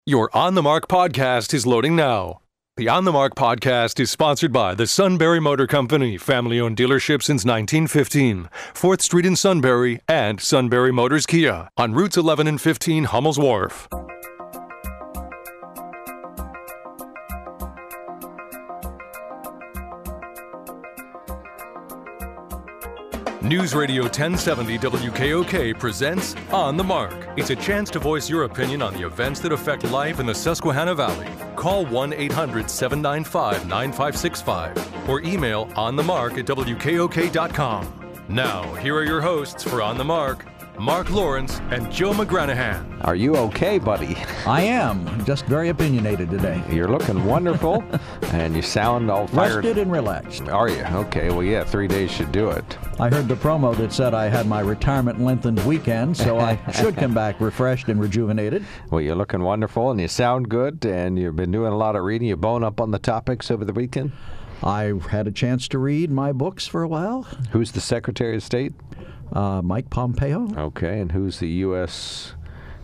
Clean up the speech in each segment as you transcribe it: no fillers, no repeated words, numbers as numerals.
Your On the Mark podcast is loading now. The On the Mark podcast is sponsored by the Sunbury Motor Company, family-owned dealership since 1915, 4th Street in Sunbury, and Sunbury Motors Kia on routes 11 and 15 Hummel's Wharf. News Radio 1070 WKOK presents On the Mark. It's a chance to voice your opinion on the events that affect life in the Susquehanna Valley. Call 1-800-795-9565 or email onthemark@wkok.com. Now, here are your hosts for On the Mark, Mark Lawrence and Joe McGranahan. Are you okay, buddy? I am. Just very opinionated today. You're looking wonderful, and you sound all fired. Rested and relaxed. Are you? Okay, well, yeah, 3 days should do it. I heard the promo that said I had my retirement lengthened weekend, so I should come back refreshed and rejuvenated. Well, you're looking wonderful, and you sound good, and you've been doing a lot of reading. You bone up on the topics over the weekend? I had a chance to read my books for a while. Who's the Secretary of State? Mike Pompeo. Okay, and who's the U.S.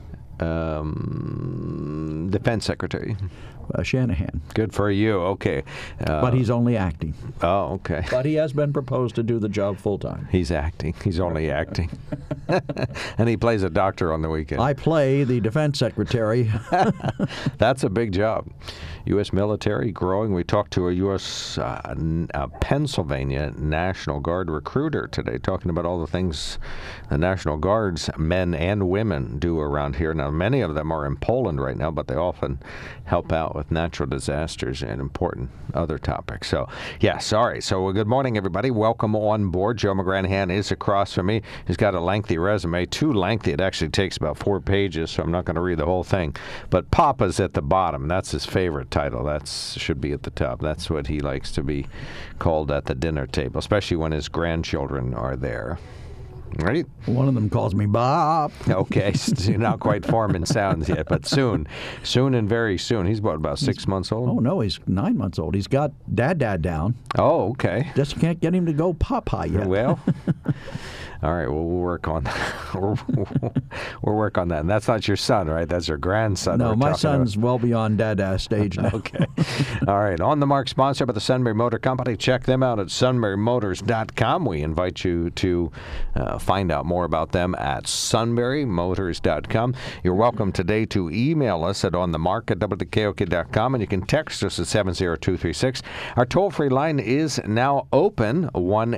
Defense Secretary? Shanahan. Good for you. Okay. But he's only acting. Oh, okay. But he has been proposed to do the job full time. He's acting. He's only acting. And he plays a doctor on the weekend. I play the defense secretary. That's a big job. U.S. military growing. We talked to a U.S. Pennsylvania National Guard recruiter today, talking about all the things the National Guards, men and women, do around here. Now, many of them are in Poland right now, but they often help out with natural disasters and important other topics. So, yeah, sorry. So, good morning, everybody. Welcome on board. Joe McGranahan is across from me. He's got a lengthy resume, too lengthy. It actually takes about 4 pages, so I'm not going to read the whole thing. But Papa's at the bottom. That's his favorite title. That should be at the top. That's what he likes to be called at the dinner table, especially when his grandchildren are there. Right? One of them calls me Bob. Okay, so you're not quite forming sounds yet, but soon and very soon. He's about 6 months old? Oh, no, he's 9 months old. He's got Dad down. Oh, okay. Just can't get him to go Papa yet. Well, all right, well, we'll work on that. We'll work on that. And that's not your son, right? That's your grandson. No, my son's well beyond Dada stage now. Okay. All right. On the Mark, sponsored by the Sunbury Motor Company. Check them out at sunburymotors.com. We invite you to find out more about them at sunburymotors.com. You're welcome today to email us at onthemark@wkok.com, and you can text us at 70236. Our toll-free line is now open,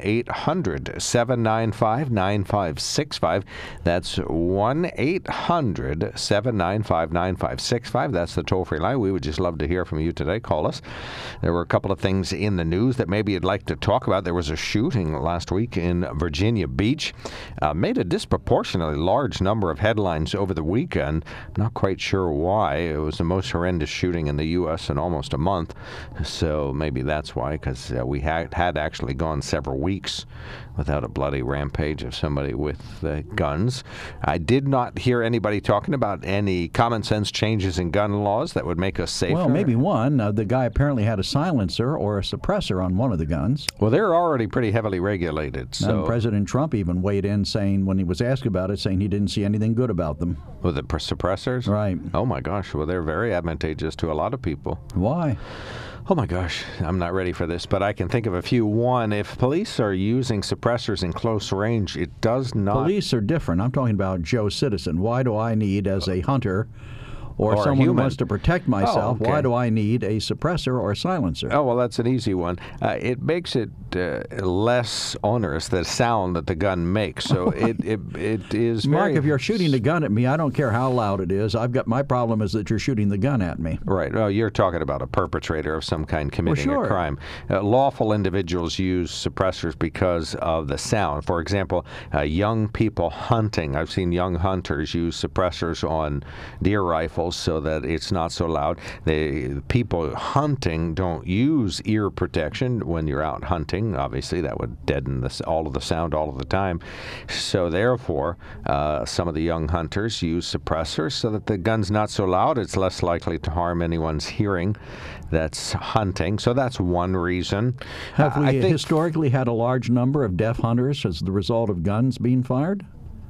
1-800-795-9565. That's 1-800-795-9565. That's the toll-free line. We would just love to hear from you today. Call us. There were a couple of things in the news that maybe you'd like to talk about. There was a shooting last week in Virginia Beach. Made a disproportionately large number of headlines over the weekend. Not quite sure why. It was the most horrendous shooting in the U.S. in almost a month. So maybe that's why, because we had actually gone several weeks without a bloody rampage of somebody with guns. I did not hear anybody talking about any common sense changes in gun laws that would make us safer. Well, maybe one. The guy apparently had a silencer or a suppressor on one of the guns. Well, they're already pretty heavily regulated. So. And President Trump even weighed in saying, when he was asked about it, saying he didn't see anything good about them. With the suppressors? Right. Oh, my gosh. Well, they're very advantageous to a lot of people. Why? Oh, my gosh. I'm not ready for this, but I can think of a few. One, if police are using suppressors in close range, it does not... Police are different. I'm talking about Joe Citizen. Why do I need, as a hunter... Or someone who wants to protect myself, why do I need a suppressor or a silencer? Oh, well, that's an easy one. It makes it less onerous, the sound that the gun makes. So it is Mark, if you're shooting the gun at me, I don't care how loud it is. My problem is that you're shooting the gun at me. Right. Well, you're talking about a perpetrator of some kind committing a crime. Lawful individuals use suppressors because of the sound. For example, young people hunting. I've seen young hunters use suppressors on deer rifles so that it's not so loud. The people hunting don't use ear protection when you're out hunting. Obviously, that would deaden all of the sound all of the time. So therefore, some of the young hunters use suppressors so that the gun's not so loud. It's less likely to harm anyone's hearing that's hunting. So that's one reason. Have we historically had a large number of deaf hunters as the result of guns being fired?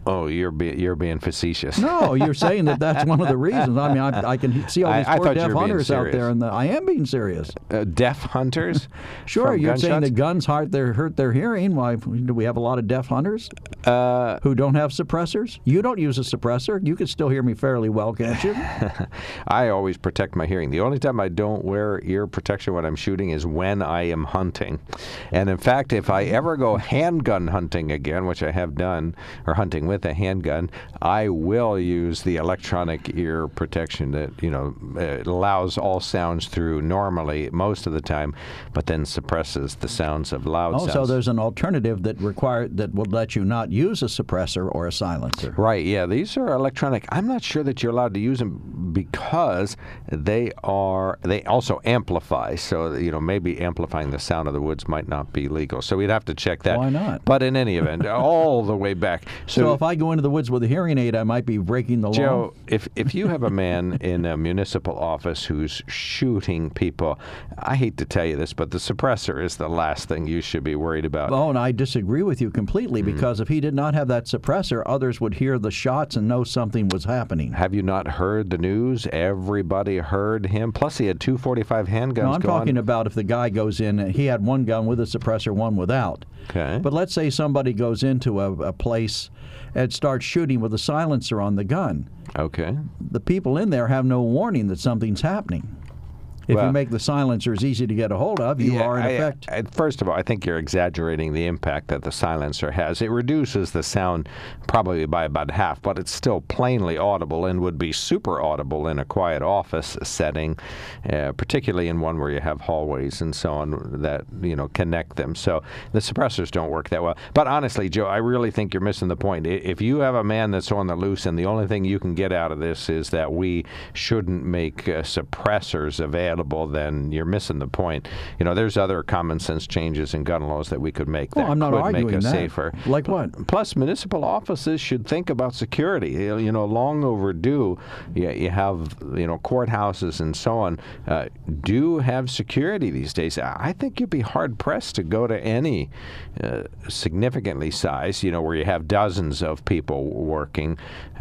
Oh, you're being facetious. No, you're saying that's one of the reasons. I mean, I can see all these poor deaf hunters out there, and I am being serious. Deaf hunters? Sure, you're saying that guns hurt their hearing. Why do we have a lot of deaf hunters who don't have suppressors? You don't use a suppressor. You can still hear me fairly well, can't you? I always protect my hearing. The only time I don't wear ear protection when I'm shooting is when I am hunting. And in fact, if I ever go handgun hunting again, which I have done, or hunting with a handgun, I will use the electronic ear protection that, it allows all sounds through normally most of the time, but then suppresses the sounds of loud sounds. So there's an alternative that will let you not use a suppressor or a silencer. Right, yeah. These are electronic. I'm not sure that you're allowed to use them because they also amplify. So, maybe amplifying the sound of the woods might not be legal. So we'd have to check that. Why not? But in any event, all the way back. So if I go into the woods with a hearing aid, I might be breaking the law? Joe, if you have a man in a municipal office who's shooting people, I hate to tell you this, but the suppressor is the last thing you should be worried about. Oh, and I disagree with you completely, because if he did not have that suppressor, others would hear the shots and know something was happening. Have you not heard the news? Everybody heard him. Plus, he had 245 handguns. No, I'm talking about if the guy goes in, he had one gun with a suppressor, one without. Okay. But let's say somebody goes into a place and starts shooting with a silencer on the gun. Okay. The people in there have no warning that something's happening. If you make the silencers easy to get a hold of, you are in effect. First of all, I think you're exaggerating the impact that the silencer has. It reduces the sound probably by about half, but it's still plainly audible and would be super audible in a quiet office setting, particularly in one where you have hallways and so on that connect them. So the suppressors don't work that well. But honestly, Joe, I really think you're missing the point. If you have a man that's on the loose and the only thing you can get out of this is that we shouldn't make suppressors available, then you're missing the point. There's other common sense changes in gun laws that we could make that could make us safer. Like what? Plus, municipal offices should think about security. Long overdue. You have courthouses and so on do have security these days. I think you'd be hard pressed to go to any significantly sized, where you have dozens of people working.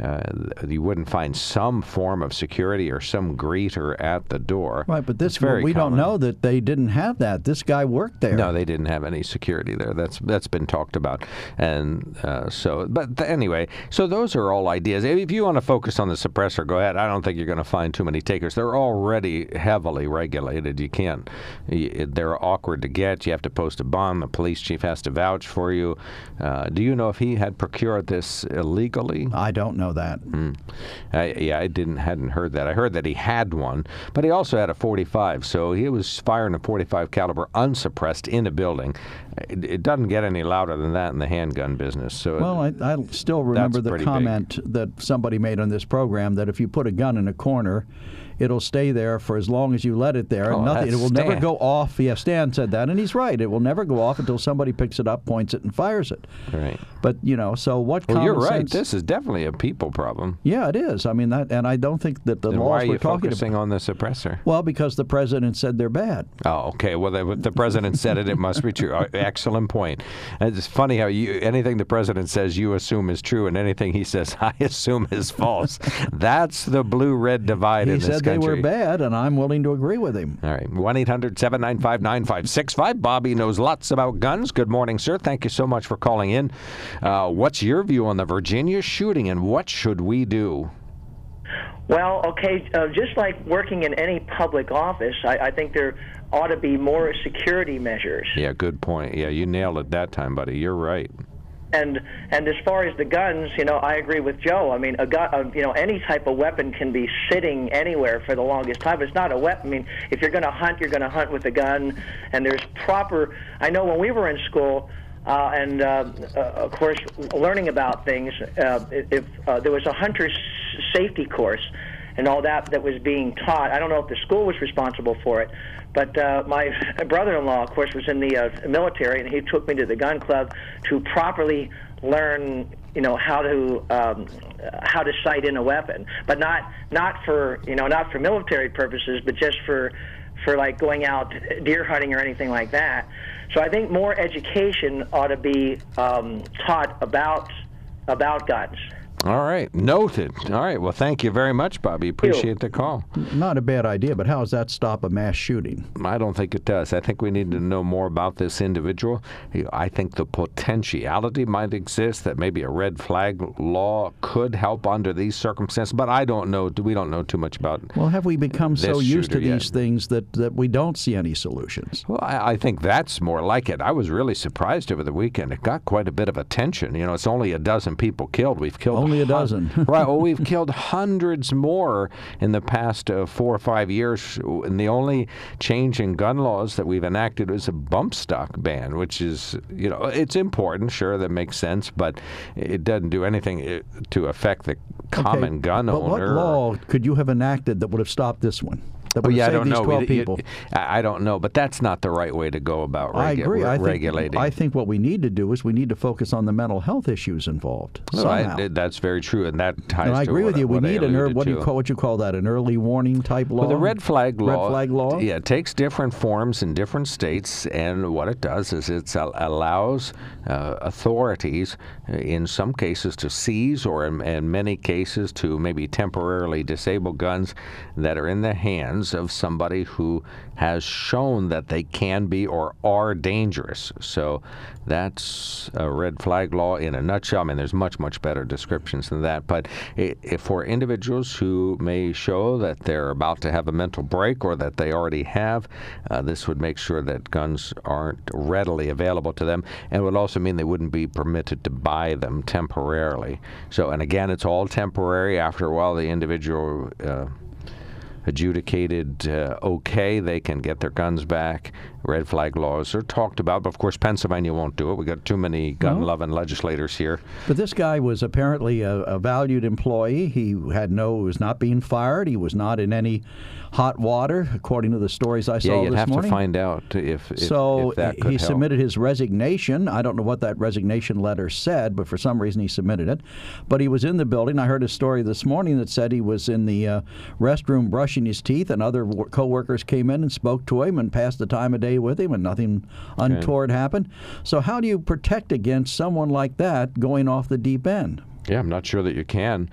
You wouldn't find some form of security or some greeter at the door. Right, but we don't know that they didn't have that. This guy worked there. No, they didn't have any security there. That's been talked about, and anyway, so those are all ideas. If you want to focus on the suppressor, go ahead. I don't think you're going to find too many takers. They're already heavily regulated. You can't. They're awkward to get. You have to post a bond. The police chief has to vouch for you. Do you know if he had procured this illegally? I don't know that. I hadn't heard that. I heard that he had one, but he also had a 45, so he was firing a 45 caliber unsuppressed in a building. It doesn't get any louder than that in the handgun business. So I still remember the comment that somebody made on this program that if you put a gun in a corner, it'll stay there for as long as you let it there. It will never go off. Yeah, Stan said that, and he's right. It will never go off until somebody picks it up, points it, and fires it. Right. But, so what common you're right. sense... This is definitely a people problem. Yeah, it is. I mean, and I don't think that the laws we're talking about... Why are you focusing on the suppressor? Well, because the president said they're bad. Oh, okay. Well, the president said it must be true. Excellent point. And it's funny how anything the president says you assume is true, and anything he says I assume is false. That's the blue-red divide in this country. He said they were bad, and I'm willing to agree with him. All right. 1-800-795-9565. Bobby knows lots about guns. Good morning, sir. Thank you so much for calling in. What's your view on the Virginia shooting, and what should we do? Well, okay, just like working in any public office, I think there ought to be more security measures. Yeah, good point. Yeah, you nailed it that time, buddy. You're right. And as far as the guns, I agree with Joe. I mean, a gun, any type of weapon can be sitting anywhere for the longest time. It's not a weapon. I mean, if you're going to hunt, you're going to hunt with a gun. And there's proper. I know when we were in school, of course, learning about things. If there was a hunter's safety course and all that was being taught. I don't know if the school was responsible for it, but my brother-in-law, of course, was in the military, and he took me to the gun club to properly learn, how to sight in a weapon, but not for military purposes, but just for like going out deer hunting or anything like that. So I think more education ought to be taught about about guns. All right. Noted. All right. Well, thank you very much, Bobby. Appreciate the call. Not a bad idea, but how does that stop a mass shooting? I don't think it does. I think we need to know more about this individual. I think the potentiality might exist that maybe a red flag law could help under these circumstances, but I don't know. We don't know too much about. Well, have we become so used to these things that we don't see any solutions? Well, I think that's more like it. I was really surprised over the weekend. It got quite a bit of attention. You know, it's only a dozen people killed. We've killed only a dozen. Right. Well, we've killed hundreds more in the past 4 or 5 years. And the only change in gun laws that we've enacted is a bump stock ban, which is, you know, it's important. Sure, that makes sense, but it doesn't do anything to affect the common gun owner. But what law could you have enacted that would have stopped this one? I don't know. 12 people. I don't know, but that's not the right way to go about regulating. I think what we need to do is we need to focus on the mental health issues involved. That's very true, and that ties to I agree with you. We need what you call that, an early warning type law? Well, the red flag law. Red flag law? Yeah, it takes different forms in different states, and what it does is it allows authorities, in some cases, to seize, or in many cases, to maybe temporarily disable guns that are in the hands of somebody who has shown that they can be or are dangerous. So that's a red flag law in a nutshell. I mean, there's much, much better descriptions than that. But if for individuals who may show that they're about to have a mental break or that they already have, this would make sure that guns aren't readily available to them, and would also mean they wouldn't be permitted to buy them temporarily. So, and again, it's all temporary. After a while, the individual adjudicated okay, they can get their guns back. Red flag laws are talked about, but of course Pennsylvania won't do it. We got too many gun-loving legislators here. But this guy was apparently a valued employee. He was not being fired. He was not in any hot water, according to the stories I saw this morning. Yeah, you'd have to find out if that could help. He submitted his resignation. I don't know what that resignation letter said, but for some reason he submitted it. But he was in the building. I heard a story this morning that said he was in the restroom brushing his teeth, and other co-workers came in and spoke to him and passed the time of day with him, and nothing untoward happened. So how do you protect against someone like that going off the deep end? Yeah, I'm not sure that you can.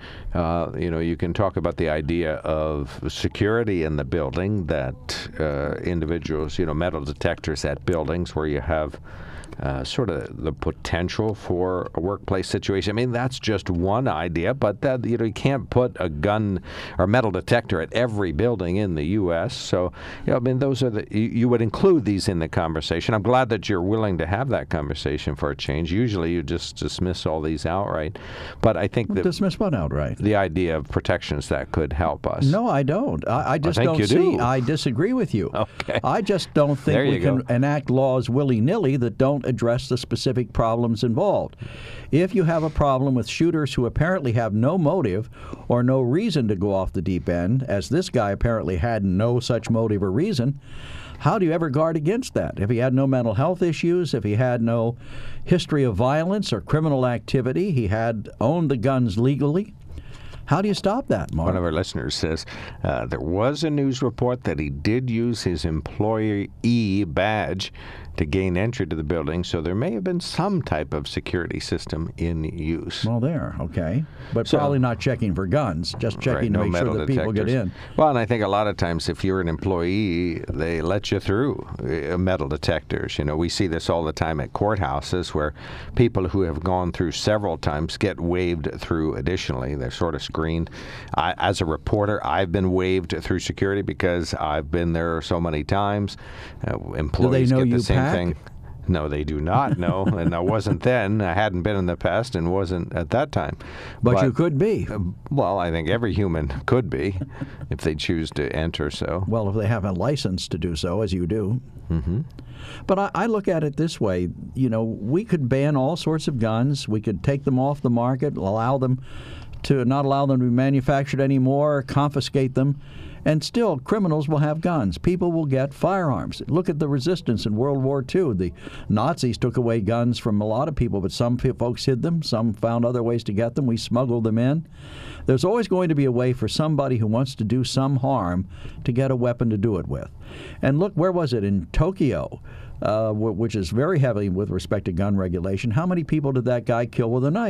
You can talk about the idea of security in the building, that individuals, metal detectors at buildings where you have sort of the potential for a workplace situation. I mean, that's just one idea, but that you can't put a gun or metal detector at every building in the U.S. So, I mean, those are you would include these in the conversation. I'm glad that you're willing to have that conversation for a change. Usually, you just dismiss all these outright, but I think that dismiss what outright? The idea of protections that could help us. No, I don't. I just don't see. I disagree with you. Okay. I just don't think we can enact laws willy-nilly that don't address the specific problems involved. If you have a problem with shooters who apparently have no motive or no reason to go off the deep end, as this guy apparently had no such motive or reason, how do you ever guard against that? If he had no mental health issues, if he had no history of violence or criminal activity, he had owned the guns legally, how do you stop that, Mark? One of our listeners says there was a news report that he did use his employee badge to gain entry to the building, so there may have been some type of security system in use. Well, okay. But probably not checking for guns, just checking to make sure that people get in. Well, and I think a lot of times if you're an employee, they let you through metal detectors. We see this all the time at courthouses where people who have gone through several times get waved through additionally. They're sort of screened. As a reporter, I've been waved through security because I've been there so many times. Employees get the same thing. No, they do not know, and I wasn't then. I hadn't been in the past and wasn't at that time. But you could be. Well, I think every human could be if they choose to enter so. Well, if they have a license to do so, as you do. Mm-hmm. But I look at it this way. We could ban all sorts of guns. We could take them off the market, not allow them to be manufactured anymore, confiscate them. And still, criminals will have guns. People will get firearms. Look at the resistance in World War II. The Nazis took away guns from a lot of people, but some folks hid them. Some found other ways to get them. We smuggled them in. There's always going to be a way for somebody who wants to do some harm to get a weapon to do it with. And look, where was it? In Tokyo, which is very heavy with respect to gun regulation. How many people did that guy kill with a knife?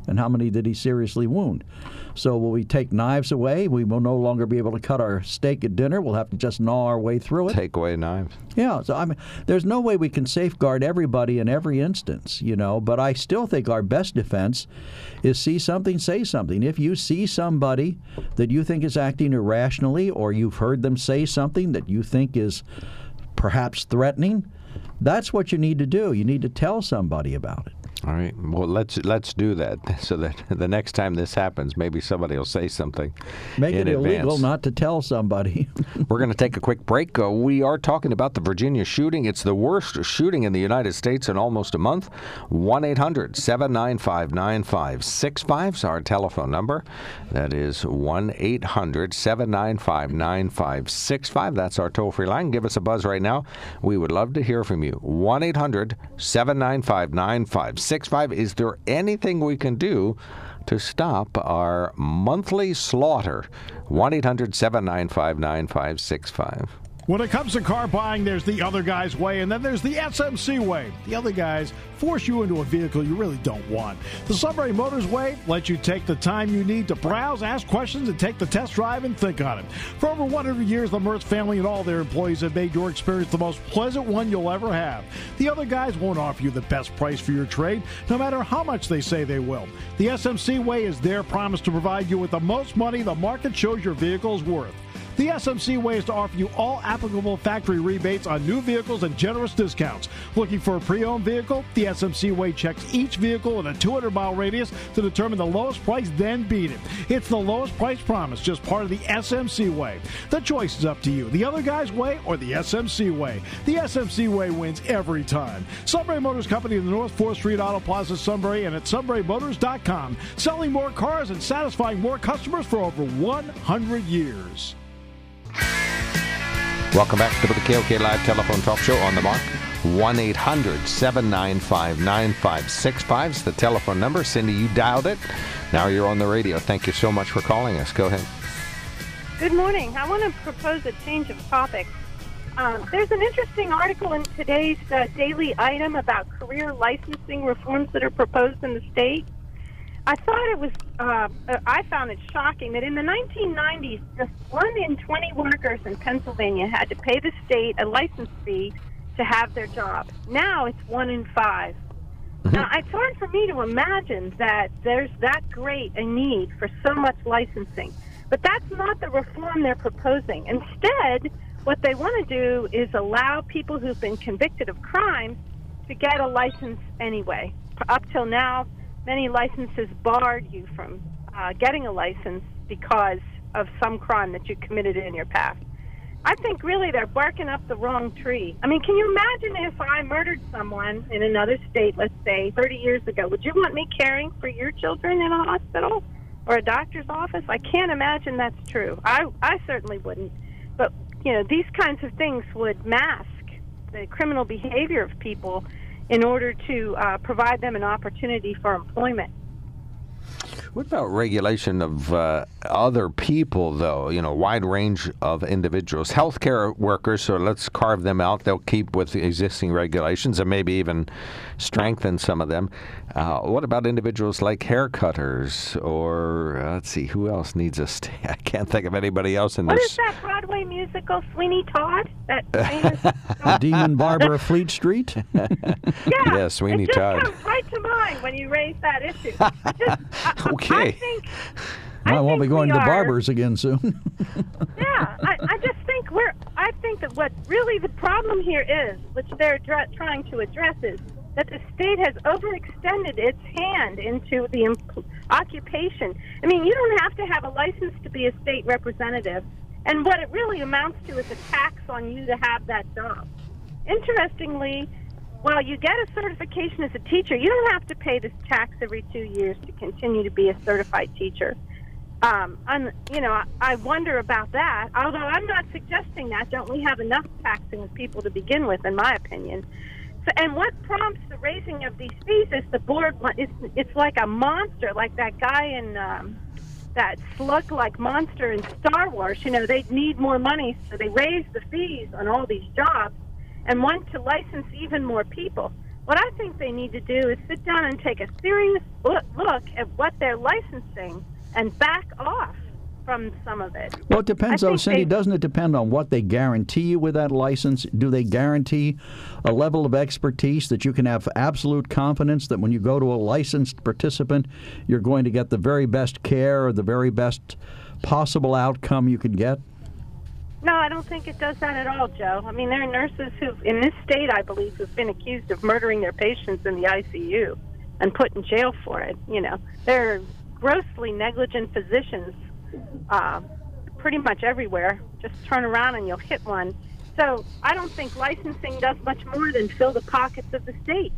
And how many did he seriously wound? So will we take knives away? We will no longer be able to cut our steak at dinner. We'll have to just gnaw our way through it. Take away knives. Yeah. So, I mean, there's no way we can safeguard everybody in every instance, but I still think our best defense is see something, say something. If you see somebody that you think is acting irrationally, or you've heard them say something that you think is perhaps threatening, that's what you need to do. You need to tell somebody about it. All right. Well, let's do that so that the next time this happens, maybe somebody will say something. Make it illegal advance. not to tell somebody. We're going to take a quick break. We are talking about the Virginia shooting. It's the worst shooting in the United States in almost a month. 1-800-795-9565 is our telephone number. That is 1-800-795-9565. That's our toll-free line. Give us a buzz right now. We would love to hear from you. 1-800-795-9565. Is there anything we can do to stop our monthly slaughter? 1-800-795-9565. When it comes to car buying, there's the other guy's way, and then there's the SMC way. The other guys force you into a vehicle you really don't want. The Sunbury Motors way lets you take the time you need to browse, ask questions, and take the test drive and think on it. For over 100 years, the Mertz family and all their employees have made your experience the most pleasant one you'll ever have. The other guys won't offer you the best price for your trade, no matter how much they say they will. The SMC way is their promise to provide you with the most money the market shows your vehicle is worth. The SMC way is to offer you all applicable factory rebates on new vehicles and generous discounts. Looking for a pre-owned vehicle? The SMC way checks each vehicle in a 200-mile radius to determine the lowest price, then beat it. It's the lowest price promise, just part of the SMC way. The choice is up to you, the other guy's way or the SMC way. The SMC way wins every time. Sunbury Motors Company in the North 4th Street Auto Plaza, Sunbury, and at sunburymotors.com. Selling more cars and satisfying more customers for over 100 years. Welcome back to the KOK Live Telephone Talk Show on the Mark. 1-800-795-9565 is the telephone number. Cindy, you dialed it. Now you're on the radio. Thank you so much for calling us. Go ahead. Good morning. I want to propose a change of topic. There's an interesting article in today's daily item about career licensing reforms that are proposed in the state. I found it shocking that in the 1990s, just 1 in 20 workers in Pennsylvania had to pay the state a license fee to have their job. Now it's 1 in 5. Now, it's hard for me to imagine that there's that great a need for so much licensing. But that's not the reform they're proposing. Instead, what they want to do is allow people who've been convicted of crimes to get a license anyway. Up till now, many licenses barred you from getting a license because of some crime that you committed in your past. I think really they're barking up the wrong tree. I mean, can you imagine if I murdered someone in another state, let's say, 30 years ago? Would you want me caring for your children in a hospital or a doctor's office? I can't imagine that's true. I certainly wouldn't. But, these kinds of things would mask the criminal behavior of people in order to provide them an opportunity for employment. What about regulation of other people, though? Wide range of individuals. Healthcare workers, so let's carve them out. They'll keep with the existing regulations and maybe even strengthen some of them. What about individuals like haircutters or, let's see, who else needs a stay? I can't think of anybody else in this. What is that Broadway musical, Sweeney Todd? That famous Demon Barber of Fleet Street? Yeah, Sweeney Todd. It just comes right to mind when you raise that issue. Okay. I won't be going to the barbers again soon. Yeah, I just think I think that what really the problem here is, which they're trying to address, is that the state has overextended its hand into the occupation. I mean, you don't have to have a license to be a state representative, and what it really amounts to is a tax on you to have that job. Interestingly, while you get a certification as a teacher, you don't have to pay this tax every 2 years to continue to be a certified teacher. I wonder about that, although I'm not suggesting that. Don't we have enough taxing of people to begin with, in my opinion? So, and what prompts the raising of these fees is the board. It's like a monster, like that guy in that slug-like monster in Star Wars. They need more money, so they raise the fees on all these jobs and want to license even more people. What I think they need to do is sit down and take a serious look at what they're licensing and back off from some of it. Well, it depends, though, Cindy. Doesn't it depend on what they guarantee you with that license? Do they guarantee a level of expertise that you can have absolute confidence that when you go to a licensed participant, you're going to get the very best care or the very best possible outcome you can get? No, I don't think it does that at all, Joe. I mean, there are nurses who, in this state, I believe, who've been accused of murdering their patients in the ICU and put in jail for it. You know, there are grossly negligent physicians pretty much everywhere. Just turn around and you'll hit one. So I don't think licensing does much more than fill the pockets of the state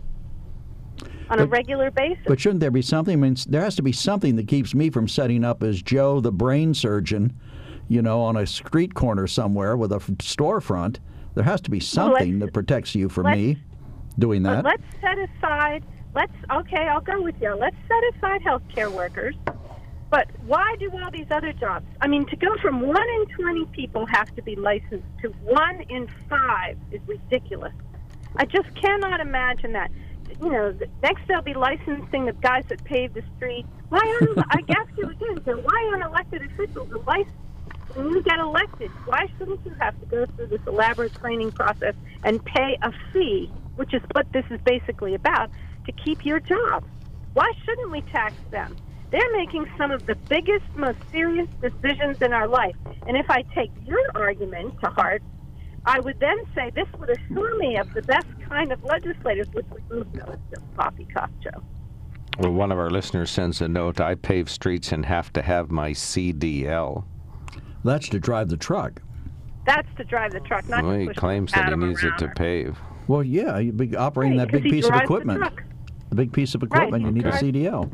on a regular basis. But shouldn't there be something? I mean, there has to be something that keeps me from setting up as Joe the brain surgeon, you know, on a street corner somewhere with a storefront. There has to be something that protects you from me doing that. Let's set aside, okay, I'll go with you. Let's set aside healthcare workers. But why do all these other jobs? I mean, to go from 1 in 20 people have to be licensed to 1 in 5 is ridiculous. I just cannot imagine that. You know, next they'll be licensing the guys that pave the streets. Why aren't, I guess you again, so why aren't elected officials licensed? When you get elected, why shouldn't you have to go through this elaborate training process and pay a fee, which is what this is basically about, to keep your job? Why shouldn't we tax them? They're making some of the biggest, most serious decisions in our life. And if I take your argument to heart, I would then say this would assure me of the best kind of legislators, which we both know is just poppycock, Joe. Well, one of our listeners sends a note, I pave streets and have to have my CDL. That's to drive the truck. That's to drive the truck, not well, to he push claims that he needs it to her. pave. Well, yeah, you'd be operating that big piece of equipment. The big piece of equipment, you need a CDL.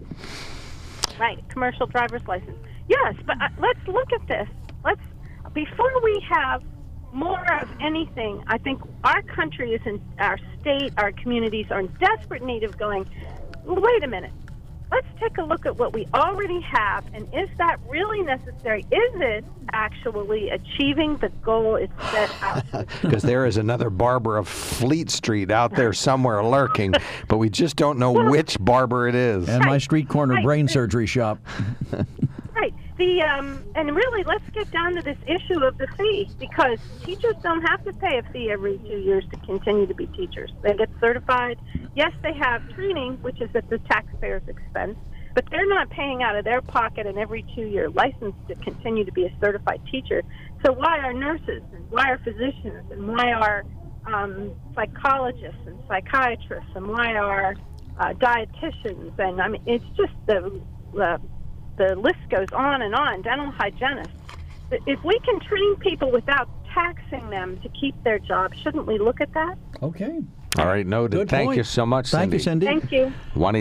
Right, commercial driver's license. Yes, but let's look at this. Before we have more of anything, I think our country is in, our state, our communities are in desperate need of going, wait a minute, let's take a look at what we already have, and is that really necessary? Is it actually achieving the goal it's set out? Because there is another barber of Fleet Street out there somewhere lurking, but we just don't know which barber it is. And my street corner brain surgery shop. Right. And really, let's get down to this issue of the fee, because teachers don't have to pay a fee every 2 years to continue to be teachers. They get certified. Yes, they have training, which is at the taxpayer's expense, but they're not paying out of their pocket an every 2-year license to continue to be a certified teacher. So why are nurses, and why are physicians, and why are psychologists and psychiatrists, and why are dietitians? And I mean, it's just the list goes on and on. Dental hygienists. If we can train people without taxing them to keep their job, shouldn't we look at that? Okay. All right, noted. Good Thank point. you so much, Cindy. Thank you, Cindy. Thank you.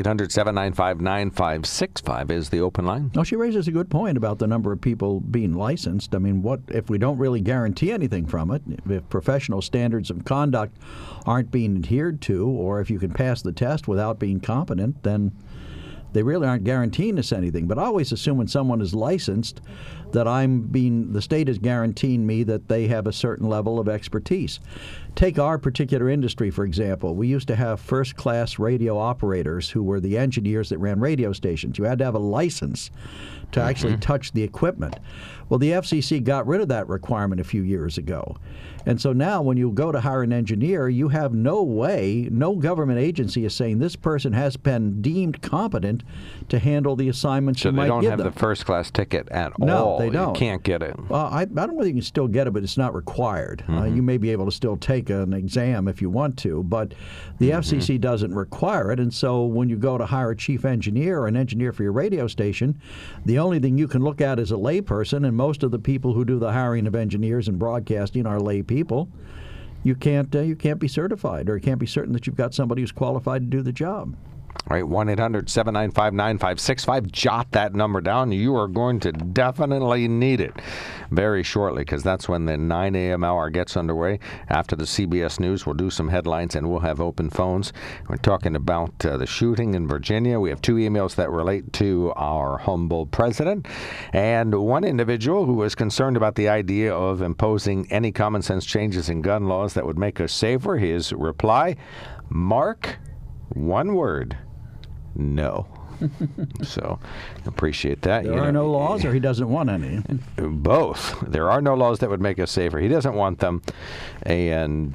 1-800-795-9565 is the open line. Well, she raises a good point about the number of people being licensed. I mean, what if we don't really guarantee anything from it? If professional standards of conduct aren't being adhered to, or if you can pass the test without being competent, then they really aren't guaranteeing us anything. But I always assume when someone is licensed that the state is guaranteeing me that they have a certain level of expertise. Take our particular industry, for example. We used to have first-class radio operators who were the engineers that ran radio stations. You had to have a license to actually touch the equipment. Well, the FCC got rid of that requirement a few years ago. And so now when you go to hire an engineer, you have no way, no government agency is saying this person has been deemed competent to handle the assignments you might give them. So they don't have the first-class ticket at all? No, they don't. You can't get it. I don't know if you can still get it, but it's not required. You may be able to still take an exam if you want to, but the FCC doesn't require it. And so when you go to hire a chief engineer or an engineer for your radio station, the only thing you can look at is a layperson, and most of the people who do the hiring of engineers and broadcasting are lay people. You can't be certified, or you can't be certain that you've got somebody who's qualified to do the job. All right, 1-800-795-9565. Jot that number down. You are going to definitely need it very shortly, because that's when the 9 a.m. hour gets underway. After the CBS News, we'll do some headlines, and we'll have open phones. We're talking about the shooting in Virginia. We have 2 emails that relate to our humble president, and one individual who is concerned about the idea of imposing any common sense changes in gun laws that would make us safer. His reply, Mark, One word. No. So, appreciate that. There are no laws, or he doesn't want any? Both. There are no laws that would make us safer. He doesn't want them. And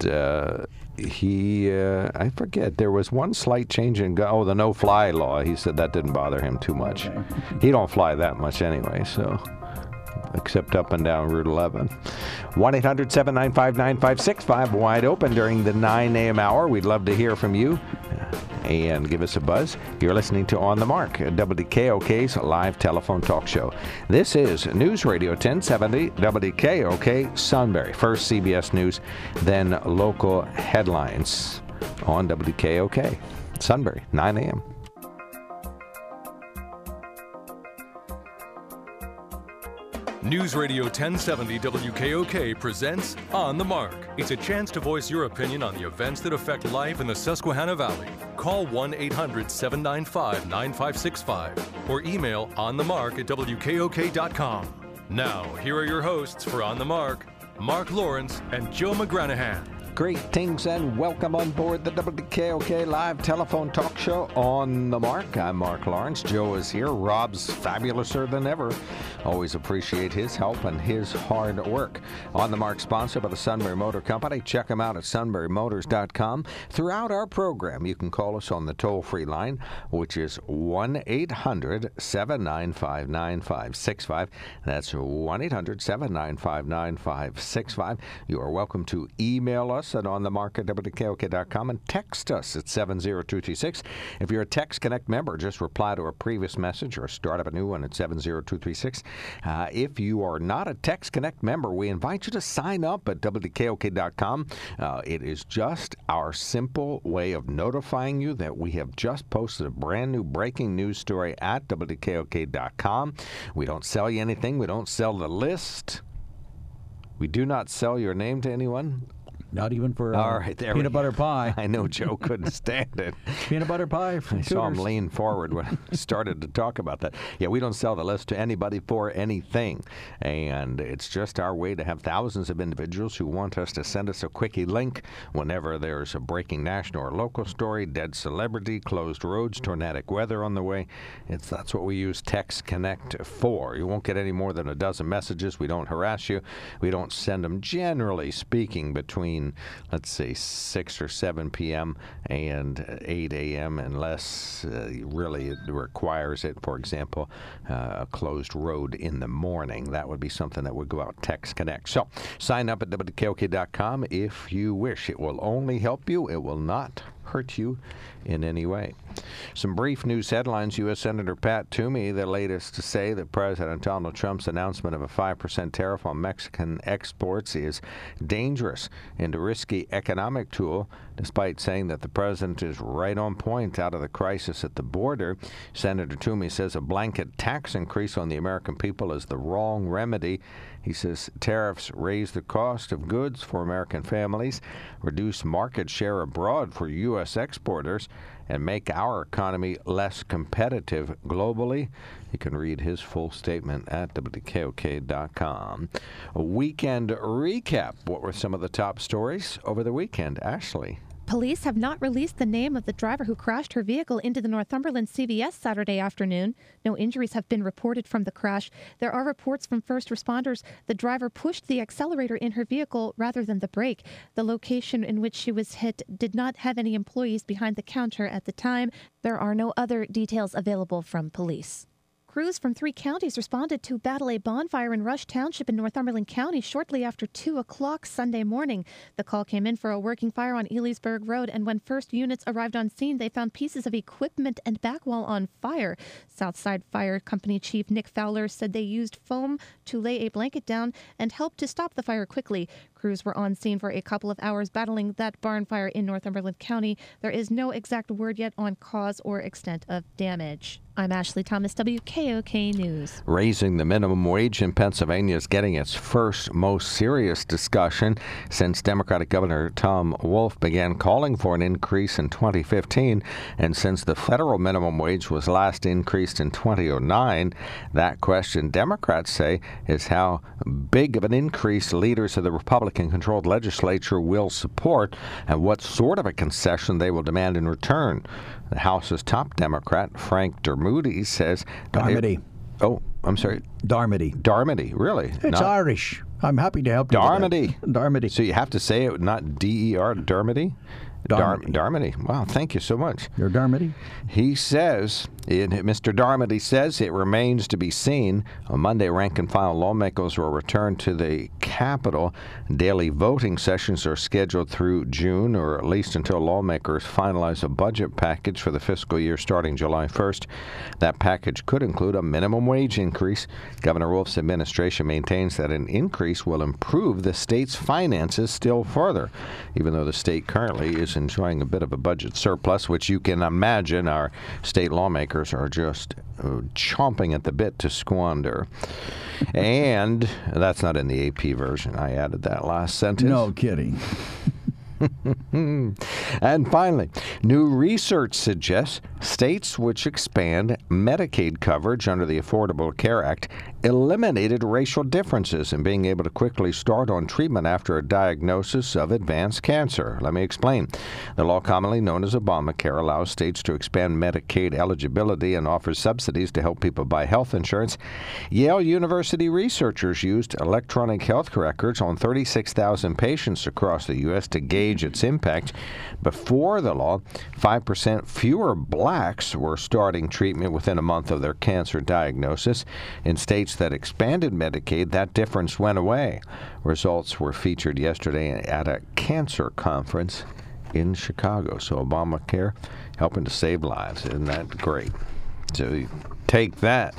I forget, there was one slight change in, the no-fly law. He said that didn't bother him too much. Okay. He don't fly that much anyway, so, except up and down Route 11. 1-800-795-9565, wide open during the 9 a.m. hour. We'd love to hear from you. And give us a buzz. You're listening to On the Mark, WKOK's live telephone talk show. This is News Radio 1070 WKOK Sunbury. First CBS News, then local headlines on WKOK Sunbury, 9 a.m. News Radio 1070 WKOK presents On the Mark. It's a chance to voice your opinion on the events that affect life in the Susquehanna Valley. Call 1-800-795-9565 or email onthemark@wkok.com. Now, here are your hosts for On the Mark, Mark Lawrence and Joe McGranahan. Greetings and welcome on board the WKOK live telephone talk show On the Mark. I'm Mark Lawrence. Joe is here. Rob's fabulouser than ever. Always appreciate his help and his hard work. On the Mark, sponsored by the Sunbury Motor Company. Check them out at sunburymotors.com. Throughout our program, you can call us on the toll-free line, which is 1-800-795-9565. That's 1-800-795-9565. You are welcome to email us at onthemark@wkok.com and text us at 70236. If you're a Text Connect member, just reply to a previous message or start up a new one at 70236. If you are not a Text Connect member, we invite you to sign up at wkok.com. It is just our simple way of notifying you that we have just posted a brand new breaking news story at wkok.com. We don't sell you anything. We don't sell the list. We do not sell your name to anyone. Not even for peanut butter pie. I know Joe couldn't stand it. Peanut butter pie from I saw him lean forward when I started to talk about that. Yeah, we don't sell the list to anybody for anything. And it's just our way to have thousands of individuals who want us to send us a quickie link whenever there's a breaking national or local story, dead celebrity, closed roads, tornadic weather on the way. That's what we use Text Connect for. You won't get any more than a dozen messages. We don't harass you. We don't send them, generally speaking, between, let's say, 6 or 7 p.m. and 8 a.m. unless really it requires it. For example, a closed road in the morning. That would be something that would go out Text Connect. So sign up at wkok.com if you wish. It will only help you. It will not hurt you in any way. Some brief news headlines. U.S. Senator Pat Toomey, the latest to say that President Donald Trump's announcement of a 5% tariff on Mexican exports is dangerous and a risky economic tool, despite saying that the president is right on point out of the crisis at the border. Senator Toomey says a blanket tax increase on the American people is the wrong remedy. He says tariffs raise the cost of goods for American families, reduce market share abroad for U.S. exporters, and make our economy less competitive globally. You can read his full statement at WKOK.com. A weekend recap. What were some of the top stories over the weekend? Ashley. Police have not released the name of the driver who crashed her vehicle into the Northumberland CVS Saturday afternoon. No injuries have been reported from the crash. There are reports from first responders the driver pushed the accelerator in her vehicle rather than the brake. The location in which she was hit did not have any employees behind the counter at the time. There are no other details available from police. Crews from 3 counties responded to battle a bonfire in Rush Township in Northumberland County shortly after 2 o'clock Sunday morning. The call came in for a working fire on Elysburg Road, and when first units arrived on scene, they found pieces of equipment and back wall on fire. Southside Fire Company Chief Nick Fowler said they used foam to lay a blanket down and helped to stop the fire quickly. Crews were on scene for a couple of hours battling that barn fire in Northumberland County. There is no exact word yet on cause or extent of damage. I'm Ashley Thomas, WKOK News. Raising the minimum wage in Pennsylvania is getting its first, most serious discussion since Democratic Governor Tom Wolf began calling for an increase in 2015, and since the federal minimum wage was last increased in 2009. That question, Democrats say, is how big of an increase leaders of the Republican-controlled legislature will support and what sort of a concession they will demand in return. The House's top Democrat, Frank Dermody, says... Darmody. I'm sorry. Darmody. Darmody, really? It's Irish. I'm happy to help you. Darmody. Darmody. So you have to say it, not D-E-R, Darmody? Darmody. Wow, thank you so much. You're Darmody? He says, Mr. Darmody says it remains to be seen. On Monday, rank-and-file lawmakers will return to the Capitol. Daily voting sessions are scheduled through June, or at least until lawmakers finalize a budget package for the fiscal year starting July 1st. That package could include a minimum wage increase. Governor Wolf's administration maintains that an increase will improve the state's finances still further, even though the state currently is enjoying a bit of a budget surplus, which you can imagine our state lawmakers are just chomping at the bit to squander. And that's not in the AP version. I added that last sentence. No kidding. And finally, new research suggests states which expand Medicaid coverage under the Affordable Care Act eliminated racial differences in being able to quickly start on treatment after a diagnosis of advanced cancer. Let me explain. The law commonly known as Obamacare allows states to expand Medicaid eligibility and offers subsidies to help people buy health insurance. Yale University researchers used electronic health records on 36,000 patients across the U.S. to gauge its impact. Before the law, 5% fewer blacks were starting treatment within a month of their cancer diagnosis. In states that expanded Medicaid, that difference went away. Results were featured yesterday at a cancer conference in Chicago. So Obamacare helping to save lives. Isn't that great? So you take that.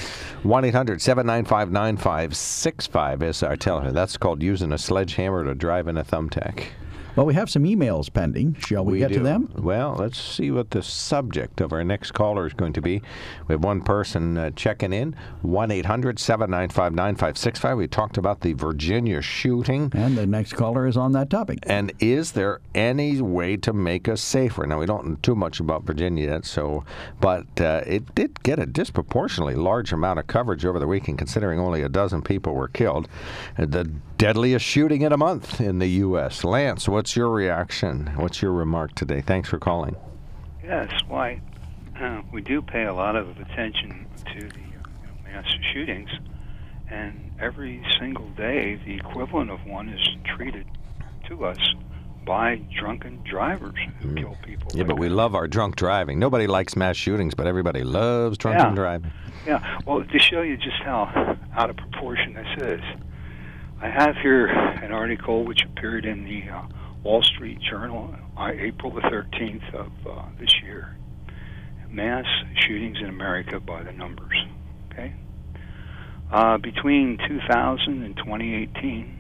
1-800-795-9565 is our telephone. That's called using a sledgehammer to drive in a thumbtack. Well, we have some emails pending. Shall we get to them? Well, let's see what the subject of our next caller is going to be. We have one person checking in, 1-800-795-9565. We talked about the Virginia shooting. And the next caller is on that topic. And is there any way to make us safer? Now, we don't know too much about Virginia yet, but it did get a disproportionately large amount of coverage over the weekend, considering only a dozen people were killed. The deadliest shooting in a month in the U.S. Lance, what's your reaction? What's your remark today? Thanks for calling. Yes, why? We do pay a lot of attention to the mass shootings, and every single day the equivalent of one is treated to us by drunken drivers who kill people. Yeah, but we love our drunk driving. Nobody likes mass shootings, but everybody loves drunken driving. Yeah, well, to show you just how out of proportion this is, I have here an article which appeared in the Wall Street Journal on April the 13th of this year. Mass shootings in America by the numbers. Okay, between 2000 and 2018,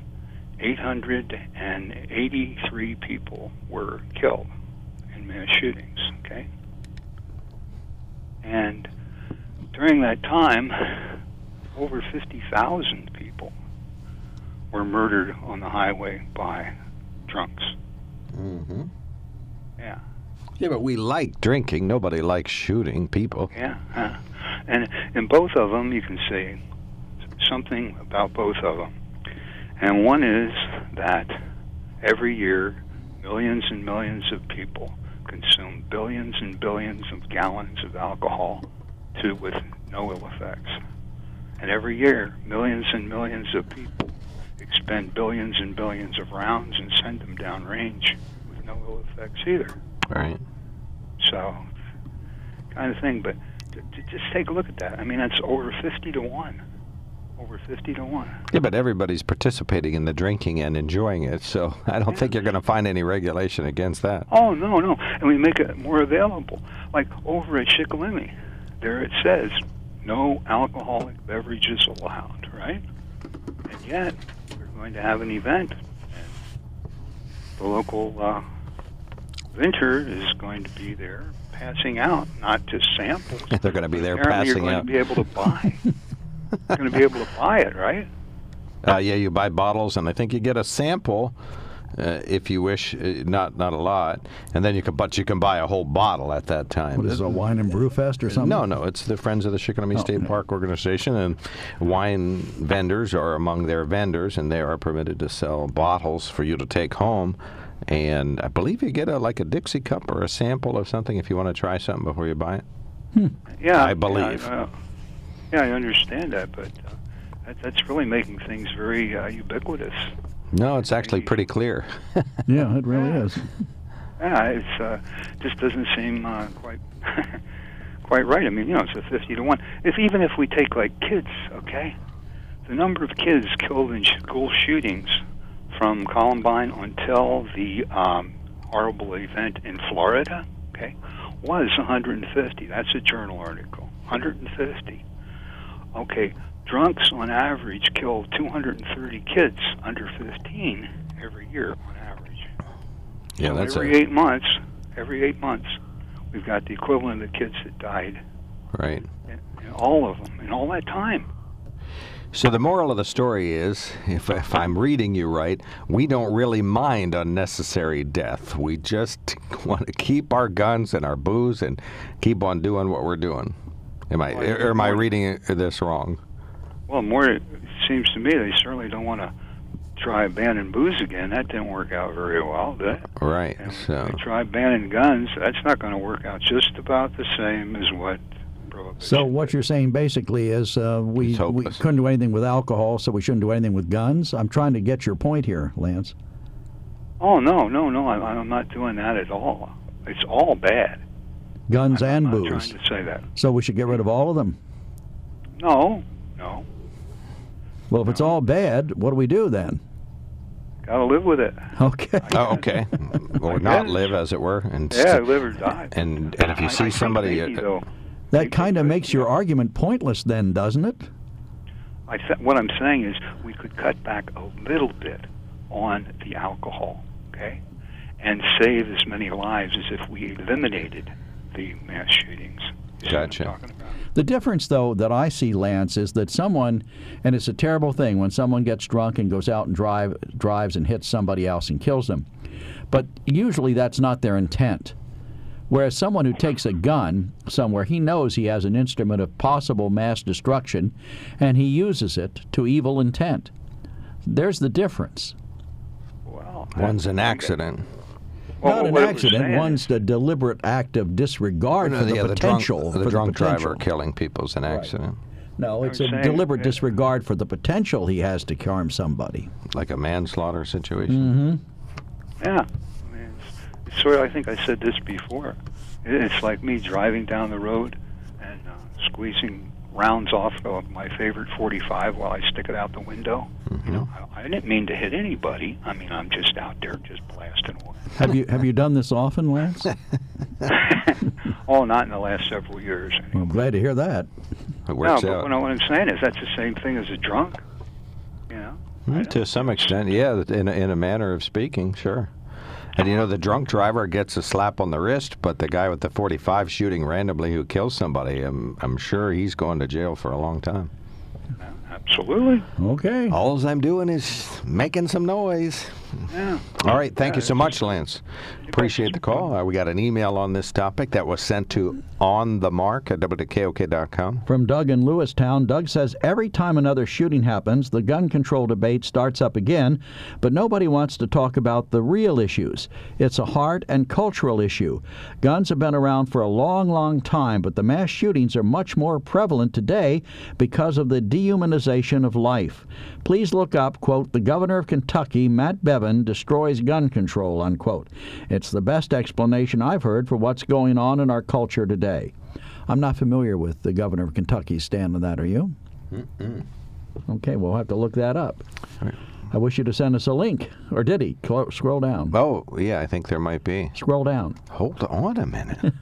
883 people were killed in mass shootings. Okay, and during that time, over 50,000 people were murdered on the highway by drunks. Mm-hmm. Yeah. Yeah, but we like drinking. Nobody likes shooting people. Yeah. And in both of them, you can say something about both of them. And one is that every year, millions and millions of people consume billions and billions of gallons of alcohol with no ill effects. And every year, millions and millions of people expend billions and billions of rounds and send them downrange with no ill effects either. Right. So, kind of thing. But just take a look at that. I mean, that's over 50 to 1. Over 50 to 1. Yeah, but everybody's participating in the drinking and enjoying it, so I don't think you're going to find any regulation against that. Oh, no. And we make it more available. Like over at Shikellamy, there it says, no alcoholic beverages allowed, right? And yet, we're going to have an event. And the local Vinter is going to be there passing out, not just samples. They're going to be there Apparently passing you're going out. to be able to buy. You're going to be able to buy it, right? Yeah, you buy bottles, and I think you get a sample if you wish. Not a lot, and then you can buy a whole bottle at that time. What is it, a wine and brew fest or something? No, it's the Friends of the Shikellamy State Park organization, and wine vendors are among their vendors, and they are permitted to sell bottles for you to take home. And I believe you get a Dixie cup or a sample of something if you want to try something before you buy it. Yeah, I believe. Yeah, I understand that, but that's really making things very ubiquitous. No, it's actually pretty clear. Yeah, it really is. Yeah, it's just doesn't seem quite right. I mean, it's a 50-1. Even if we take kids, okay, the number of kids killed in school shootings from Columbine until the horrible event in Florida, okay, was 150. That's a journal article. 150. Okay, drunks on average kill 230 kids under 15 every year on average. Yeah, so that's every 8 months. Every 8 months, we've got the equivalent of kids that died. Right. And all of them in all that time. So the moral of the story is, if I'm reading you right, we don't really mind unnecessary death. We just want to keep our guns and our booze and keep on doing what we're doing. Am I reading this wrong? Well, it seems to me they certainly don't want to try banning booze again. That didn't work out very well, did it? Right. And so they try banning guns. That's not going to work out just about the same as what. So what you're saying basically is we couldn't do anything with alcohol, so we shouldn't do anything with guns? I'm trying to get your point here, Lance. Oh, no. I'm not doing that at all. It's all bad. Guns and booze. I'm not trying to say that. So we should get rid of all of them? No. Well, if it's all bad, what do we do then? Got to live with it. Okay. Okay. Or not live, as it were. And live or die. And if you see somebody... That kind of makes your argument pointless then, doesn't it? What I'm saying is we could cut back a little bit on the alcohol, okay, and save as many lives as if we eliminated the mass shootings. Gotcha. The difference, though, that I see, Lance, is that someone, and it's a terrible thing when someone gets drunk and goes out and drives and hits somebody else and kills them, but usually that's not their intent. Whereas someone who takes a gun somewhere, he knows he has an instrument of possible mass destruction, and he uses it to evil intent. There's the difference. Well, one's an accident. Not an accident. One's the deliberate act of disregard for the potential. The drunk driver killing people's an accident. Right. No, it's a deliberate disregard for the potential he has to harm somebody. Like a manslaughter situation? Mm-hmm. Yeah. I think I said this before. It's like me driving down the road and squeezing rounds off of my favorite .45 while I stick it out the window. Mm-hmm. I didn't mean to hit anybody. I mean, I'm just out there just blasting away. Have you done this often, Lance? Oh, not in the last several years. Anyway. Well, I'm glad to hear that. It works out. But what I'm saying is that's the same thing as a drunk. To some extent, yeah, in a manner of speaking, sure. And the drunk driver gets a slap on the wrist, but the guy with the .45 shooting randomly who kills somebody, I'm sure he's going to jail for a long time. Absolutely. Okay. All I'm doing is making some noise. Yeah. All right. Thank you so much, Lance. Appreciate the call. We got an email on this topic that was sent to onthemark@wkok.com. From Doug in Lewistown. Doug says, every time another shooting happens, the gun control debate starts up again, but nobody wants to talk about the real issues. It's a heart and cultural issue. Guns have been around for a long, long time, but the mass shootings are much more prevalent today because of the dehumanization of life. Please look up, quote, the governor of Kentucky, Matt Bevin, destroys gun control, unquote. It's the best explanation I've heard for what's going on in our culture today. I'm not familiar with the governor of Kentucky's stand on that, are you? Mm-mm. Okay, we'll have to look that up. Right. I wish you to send us a link. Or did he? Scroll down. Oh, yeah, I think there might be. Scroll down. Hold on a minute.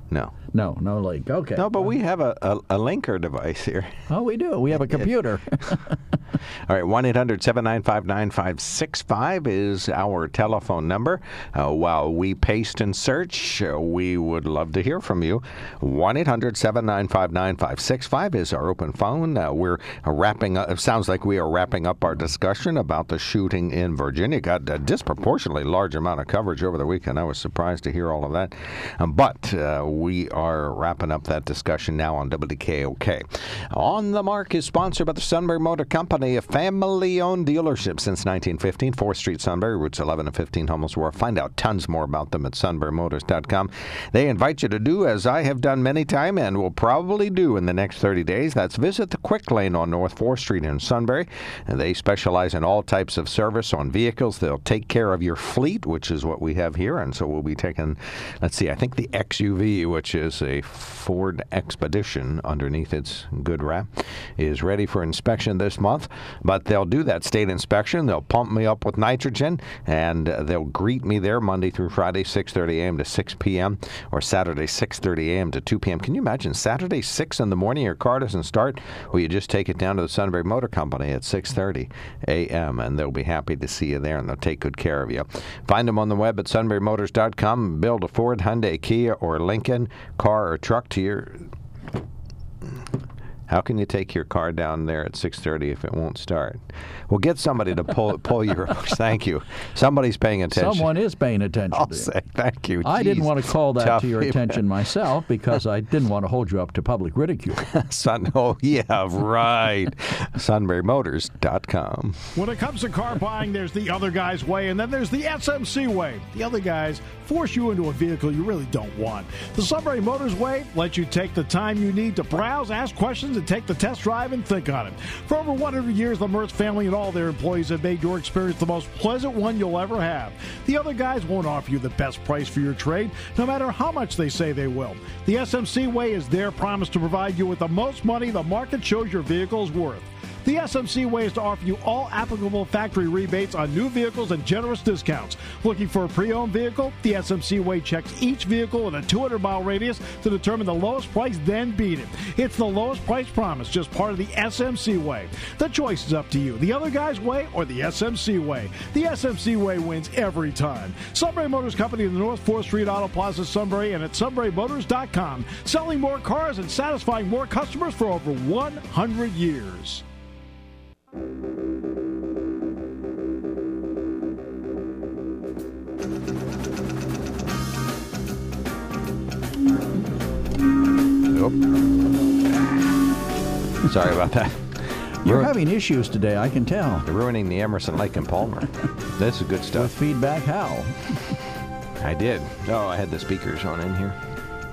No. No link. Okay. No, but we have a linker device here. Oh, we do. We have a computer. All right, 1-800-795-9565 is our telephone number. While we paste and search, we would love to hear from you. 1-800-795-9565 is our open phone. We're wrapping up. It sounds like we are wrapping up our discussion about the shooting in Virginia. Got a disproportionately large amount of coverage over the weekend. I was surprised to hear all of that. But we are wrapping up that discussion now on WKOK. On the Mark is sponsored by the Sunbury Motor Company, a family-owned dealership since 1915. 4th Street, Sunbury, routes 11 and 15, Hummels Wharf. Find out tons more about them at sunburymotors.com. They invite you to do as I have done many times and will probably do in the next 30 days. That's visit the Quick Lane on North 4th Street in Sunbury. And they specialize in all types of service on vehicles. They'll take care of your fleet, which is what we have here. And so we'll be taking, let's see, I think the XUV, which is a Ford Expedition underneath its good wrap, is ready for inspection this month. But they'll do that state inspection. They'll pump me up with nitrogen, and they'll greet me there Monday through Friday, 6:30 a.m. to 6 p.m., or Saturday, 6:30 a.m. to 2 p.m. Can you imagine Saturday, 6 in the morning, your car doesn't start? Well, you just take it down to the Sunbury Motor Company at 6:30 a.m., and they'll be happy to see you there, and they'll take good care of you. Find them on the web at sunburymotors.com. Build a Ford, Hyundai, Kia, or Lincoln car or truck to your... How can you take your car down there at 6:30 if it won't start? Well, get somebody to pull your... Thank you. Somebody's paying attention. Someone is paying attention. I'll say thank you. I didn't want to call that to your attention myself because I didn't want to hold you up to public ridicule. Oh, yeah, right. SunburyMotors.com. When it comes to car buying, there's the other guy's way, and then there's the SMC way. The other guys force you into a vehicle you really don't want. The Sunbury Motors way lets you take the time you need to browse, ask questions, and take the test drive and think on it. For over 100 years, the Mertz family and all their employees have made your experience the most pleasant one you'll ever have. The other guys won't offer you the best price for your trade, no matter how much they say they will. The SMC way is their promise to provide you with the most money the market shows your vehicle is worth. The SMC way is to offer you all applicable factory rebates on new vehicles and generous discounts. Looking for a pre-owned vehicle? The SMC way checks each vehicle in a 200-mile radius to determine the lowest price, then beat it. It's the lowest price promise, just part of the SMC way. The choice is up to you, the other guy's way or the SMC way. The SMC way wins every time. Sunbury Motors Company in the North 4th Street Auto Plaza, Sunbury, and at sunburymotors.com. Selling more cars and satisfying more customers for over 100 years. Nope. Sorry about that. You're having issues today, I can tell. You're ruining the Emerson, Lake and Palmer. This is good stuff. With feedback, how? I did. Oh, I had the speakers on in here.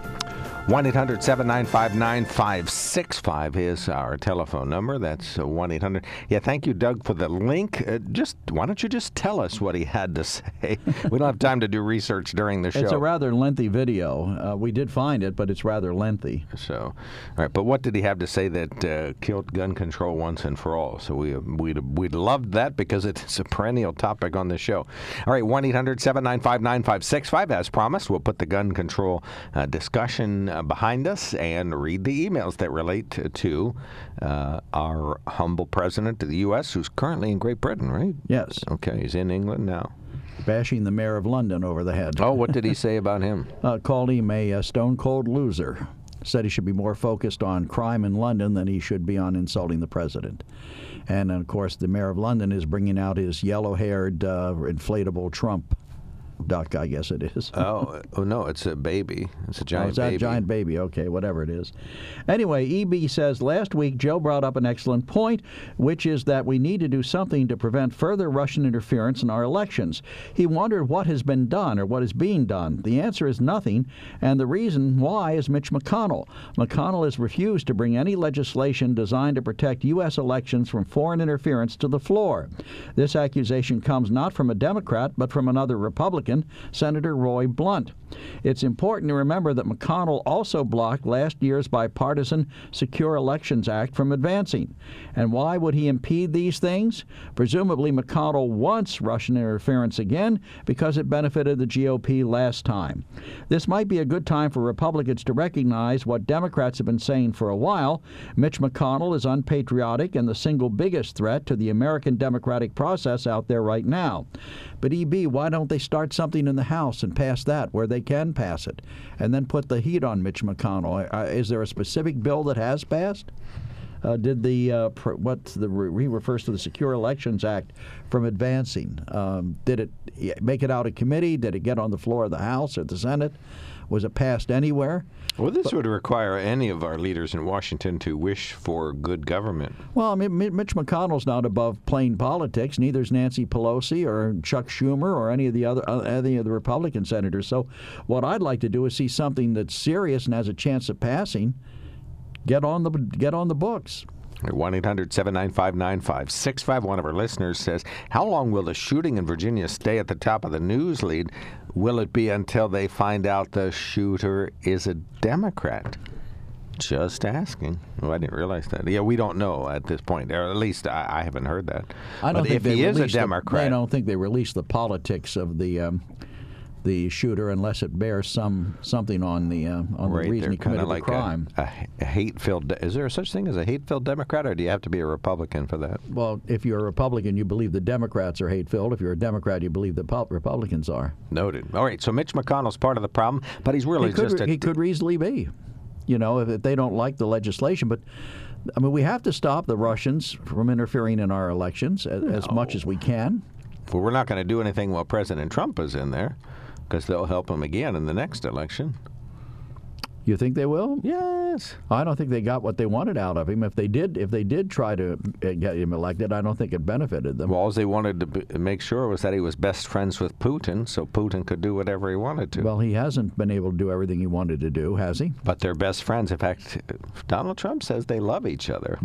1-800-795-9565 is our telephone number. That's 1-800. Yeah, thank you, Doug, for the link. Why don't you just tell us what he had to say? We don't have time to do research during the show. It's a rather lengthy video. We did find it, but it's rather lengthy. So, all right. But what did he have to say that killed gun control once and for all? So we'd loved that because it's a perennial topic on the show. All right, 1-800-795-9565. As promised, we'll put the gun control discussion behind us and read the emails that relate to our humble president of the U.S., who's currently in Great Britain, right? Yes. Okay, he's in England now. Bashing the mayor of London over the head. Oh, what did he say about him? Called him a stone-cold loser. Said he should be more focused on crime in London than he should be on insulting the president. And, of course, the mayor of London is bringing out his yellow-haired, inflatable Trump duck, I guess it is. Oh, no, it's a baby. It's a giant baby. It's a giant baby. Okay, whatever it is. Anyway, EB says, last week Joe brought up an excellent point, which is that we need to do something to prevent further Russian interference in our elections. He wondered what has been done or what is being done. The answer is nothing, and the reason why is Mitch McConnell. McConnell has refused to bring any legislation designed to protect U.S. elections from foreign interference to the floor. This accusation comes not from a Democrat, but from another Republican Republican, Senator Roy Blunt. It's important to remember that McConnell also blocked last year's bipartisan Secure Elections Act from advancing. And why would he impede these things? Presumably McConnell wants Russian interference again because it benefited the GOP last time. This might be a good time for Republicans to recognize what Democrats have been saying for a while. Mitch McConnell is unpatriotic and the single biggest threat to the American democratic process out there right now. But E.B., why don't they start something in the House and pass that where they can pass it, and then put the heat on Mitch McConnell? Is there a specific bill that has passed? Did he refers to the Secure Elections Act from advancing? Did it make it out of committee? Did it get on the floor of the House or the Senate? Was it passed anywhere? Well, this would require any of our leaders in Washington to wish for good government. Well, I mean, Mitch McConnell's not above plain politics. Neither is Nancy Pelosi or Chuck Schumer or any of the Republican senators. So, what I'd like to do is see something that's serious and has a chance of passing. Get on the books. 1-800-795-9565. One of our listeners says, how long will the shooting in Virginia stay at the top of the news lead? Will it be until they find out the shooter is a Democrat? Just asking. Oh, I didn't realize that. Yeah, we don't know at this point, or at least I haven't heard that. I don't think if he is a Democrat, I don't think they release the politics of the shooter unless it bears something on the reason he committed the crime. A hate-filled. Is there such thing as a hate-filled Democrat, or do you have to be a Republican for that? Well, if you're a Republican, you believe the Democrats are hate-filled. If you're a Democrat, you believe the Republicans are. Noted. All right. So Mitch McConnell's part of the problem, but he's really he could easily be. You know, if they don't like the legislation, but. I mean, we have to stop the Russians from interfering in our elections as much as we can. Well, we're not going to do anything while President Trump is in there, because they'll help him again in the next election. You think they will? Yes. I don't think they got what they wanted out of him. If they did try to get him elected, I don't think it benefited them. Well, all they wanted to make sure was that he was best friends with Putin, so Putin could do whatever he wanted to. Well, he hasn't been able to do everything he wanted to do, has he? But they're best friends. In fact, Donald Trump says they love each other.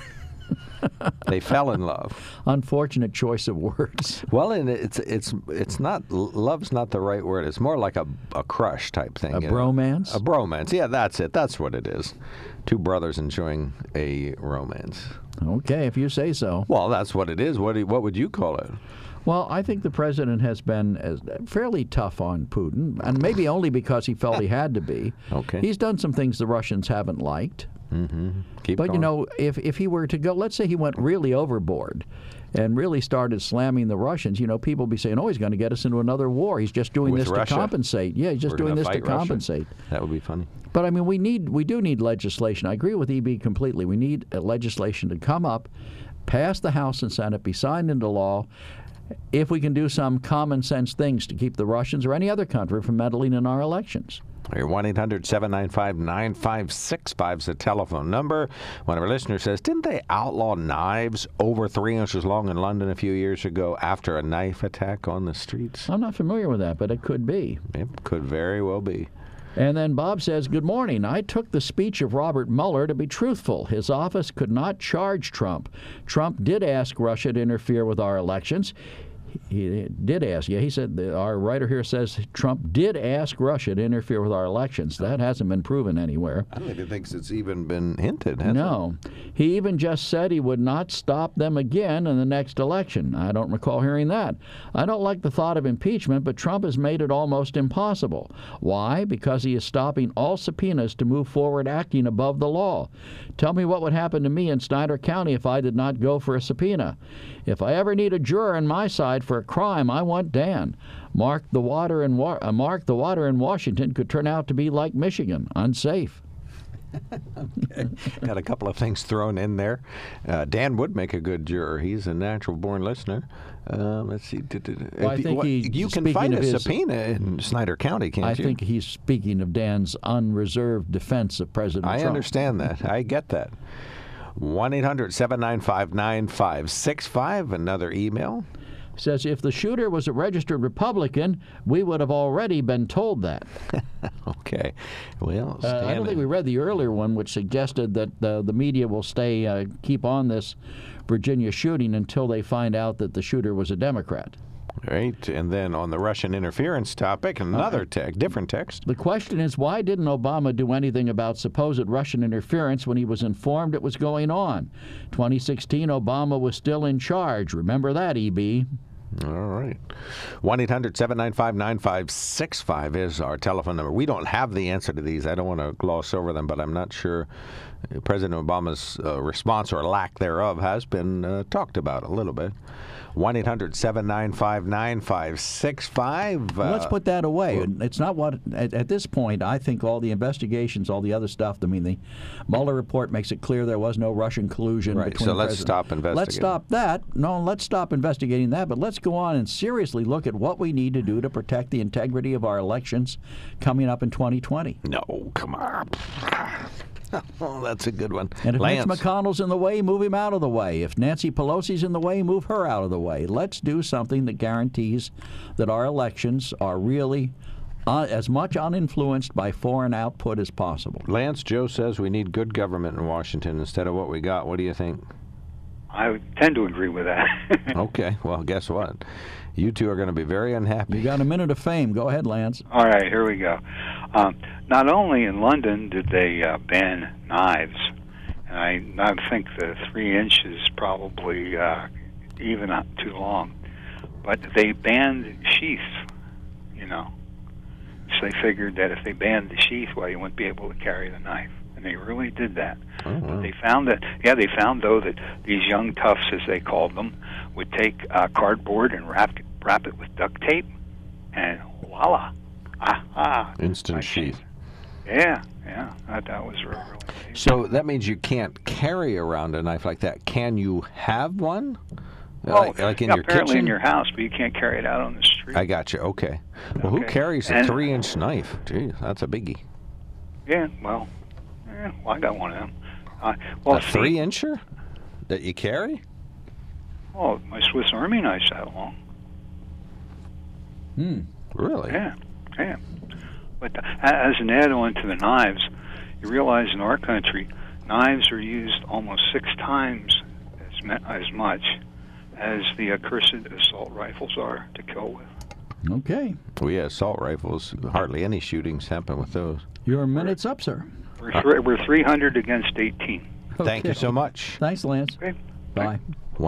They fell in love. Unfortunate choice of words. Well, and it's not, love's not the right word. It's more like a crush type thing. A bromance? A bromance. Yeah, that's it. That's what it is. Two brothers enjoying a romance. Okay, if you say so. Well, that's what it is. What would you call it? Well, I think the president has been fairly tough on Putin, and maybe only because he felt he had to be. Okay. He's done some things the Russians haven't liked. Mm-hmm. Keep but, going. you know, if he were to go, let's say he went really overboard and really started slamming the Russians, you know, people would be saying, oh, he's going to get us into another war. He's just doing this Russia. To compensate. Yeah, he's just doing this to compensate. That would be funny. But, I mean, we do need legislation. I agree with E.B. completely. We need legislation to come up, pass the House and Senate, be signed into law, if we can do some common sense things to keep the Russians or any other country from meddling in our elections. 1-800-795-9565 is the telephone number. One of our listeners says, didn't they outlaw knives over 3 inches long in London a few years ago after a knife attack on the streets? I'm not familiar with that, but it could be. It could very well be. And then Bob says, good morning. I took the speech of Robert Mueller to be truthful. His office could not charge Trump. Trump did ask Russia to interfere with our elections. He did ask. Yeah, he said, our writer here says Trump did ask Russia to interfere with our elections. That hasn't been proven anywhere. I don't even think it's even been hinted, has it? No. He even just said he would not stop them again in the next election. I don't recall hearing that. I don't like the thought of impeachment, but Trump has made it almost impossible. Why? Because he is stopping all subpoenas to move forward acting above the law. Tell me what would happen to me in Snyder County if I did not go for a subpoena. If I ever need a juror on my side for a crime, I want Dan. Mark the water in Washington could turn out to be like Michigan, unsafe. Okay. Got a couple of things thrown in there. Dan would make a good juror. He's a natural-born listener. Let's see. Well, I think you can find a subpoena in Snyder County, can't you? I think he's speaking of Dan's unreserved defense of President Trump. I understand that. I get that. 1-800-795-9565. Another email. Says, if the shooter was a registered Republican, we would have already been told that. Okay. Well, I don't think we read the earlier one, which suggested that the media will keep on this Virginia shooting until they find out that the shooter was a Democrat. Right, and then on the Russian interference topic, another different text. The question is, why didn't Obama do anything about supposed Russian interference when he was informed it was going on? 2016, Obama was still in charge. Remember that, EB. All right. 1-800-795-9565 is our telephone number. We don't have the answer to these. I don't want to gloss over them, but I'm not sure President Obama's response or lack thereof has been talked about a little bit. 1-800-795-9565. Let's put that away. It's not what, at this point, I think all the investigations, all the other stuff, I mean, the Mueller report makes it clear there was no Russian collusion between so let's stop investigating. Let's stop that. No, let's stop investigating that, but let's go on and seriously look at what we need to do to protect the integrity of our elections coming up in 2020. No, come on. Oh, that's a good one. And if Lance. Mitch McConnell's in the way, move him out of the way. If Nancy Pelosi's in the way, move her out of the way. Let's do something that guarantees that our elections are really as much uninfluenced by foreign output as possible. Lance, Joe says we need good government in Washington instead of what we got. What do you think? I tend to agree with that. Okay, well, guess what? You two are going to be very unhappy. You got a minute of fame. Go ahead, Lance. All right, here we go. Not only in London did they ban knives, and I think the 3 inches probably even not too long, but they banned sheaths, you know. So they figured that if they banned the sheath, well, you wouldn't be able to carry the knife. And they really did that. Oh, wow. They found though that these young toughs, as they called them, would take cardboard and wrap it with duct tape, and voila, instant sheath. Yeah, that was really tasty. So that means you can't carry around a knife like that. Can you have one? Oh, like in your apparently kitchen? in your house, but you can't carry it out on the street. I got you. Okay. Well, who carries a 3-inch knife? Gee, that's a biggie. Yeah, well, I got one of them. A 3-incher that you carry? Oh, my Swiss Army knife's that long. Really? Yeah. But as an add-on to the knives, you realize in our country, knives are used almost 6 times as much as the accursed assault rifles are to kill with. Okay. Well, yeah, assault rifles, hardly any shootings happen with those. Your minute's up, sir. We're 300 against 18. Okay. Thank you so much. Thanks, Lance. Okay. Bye.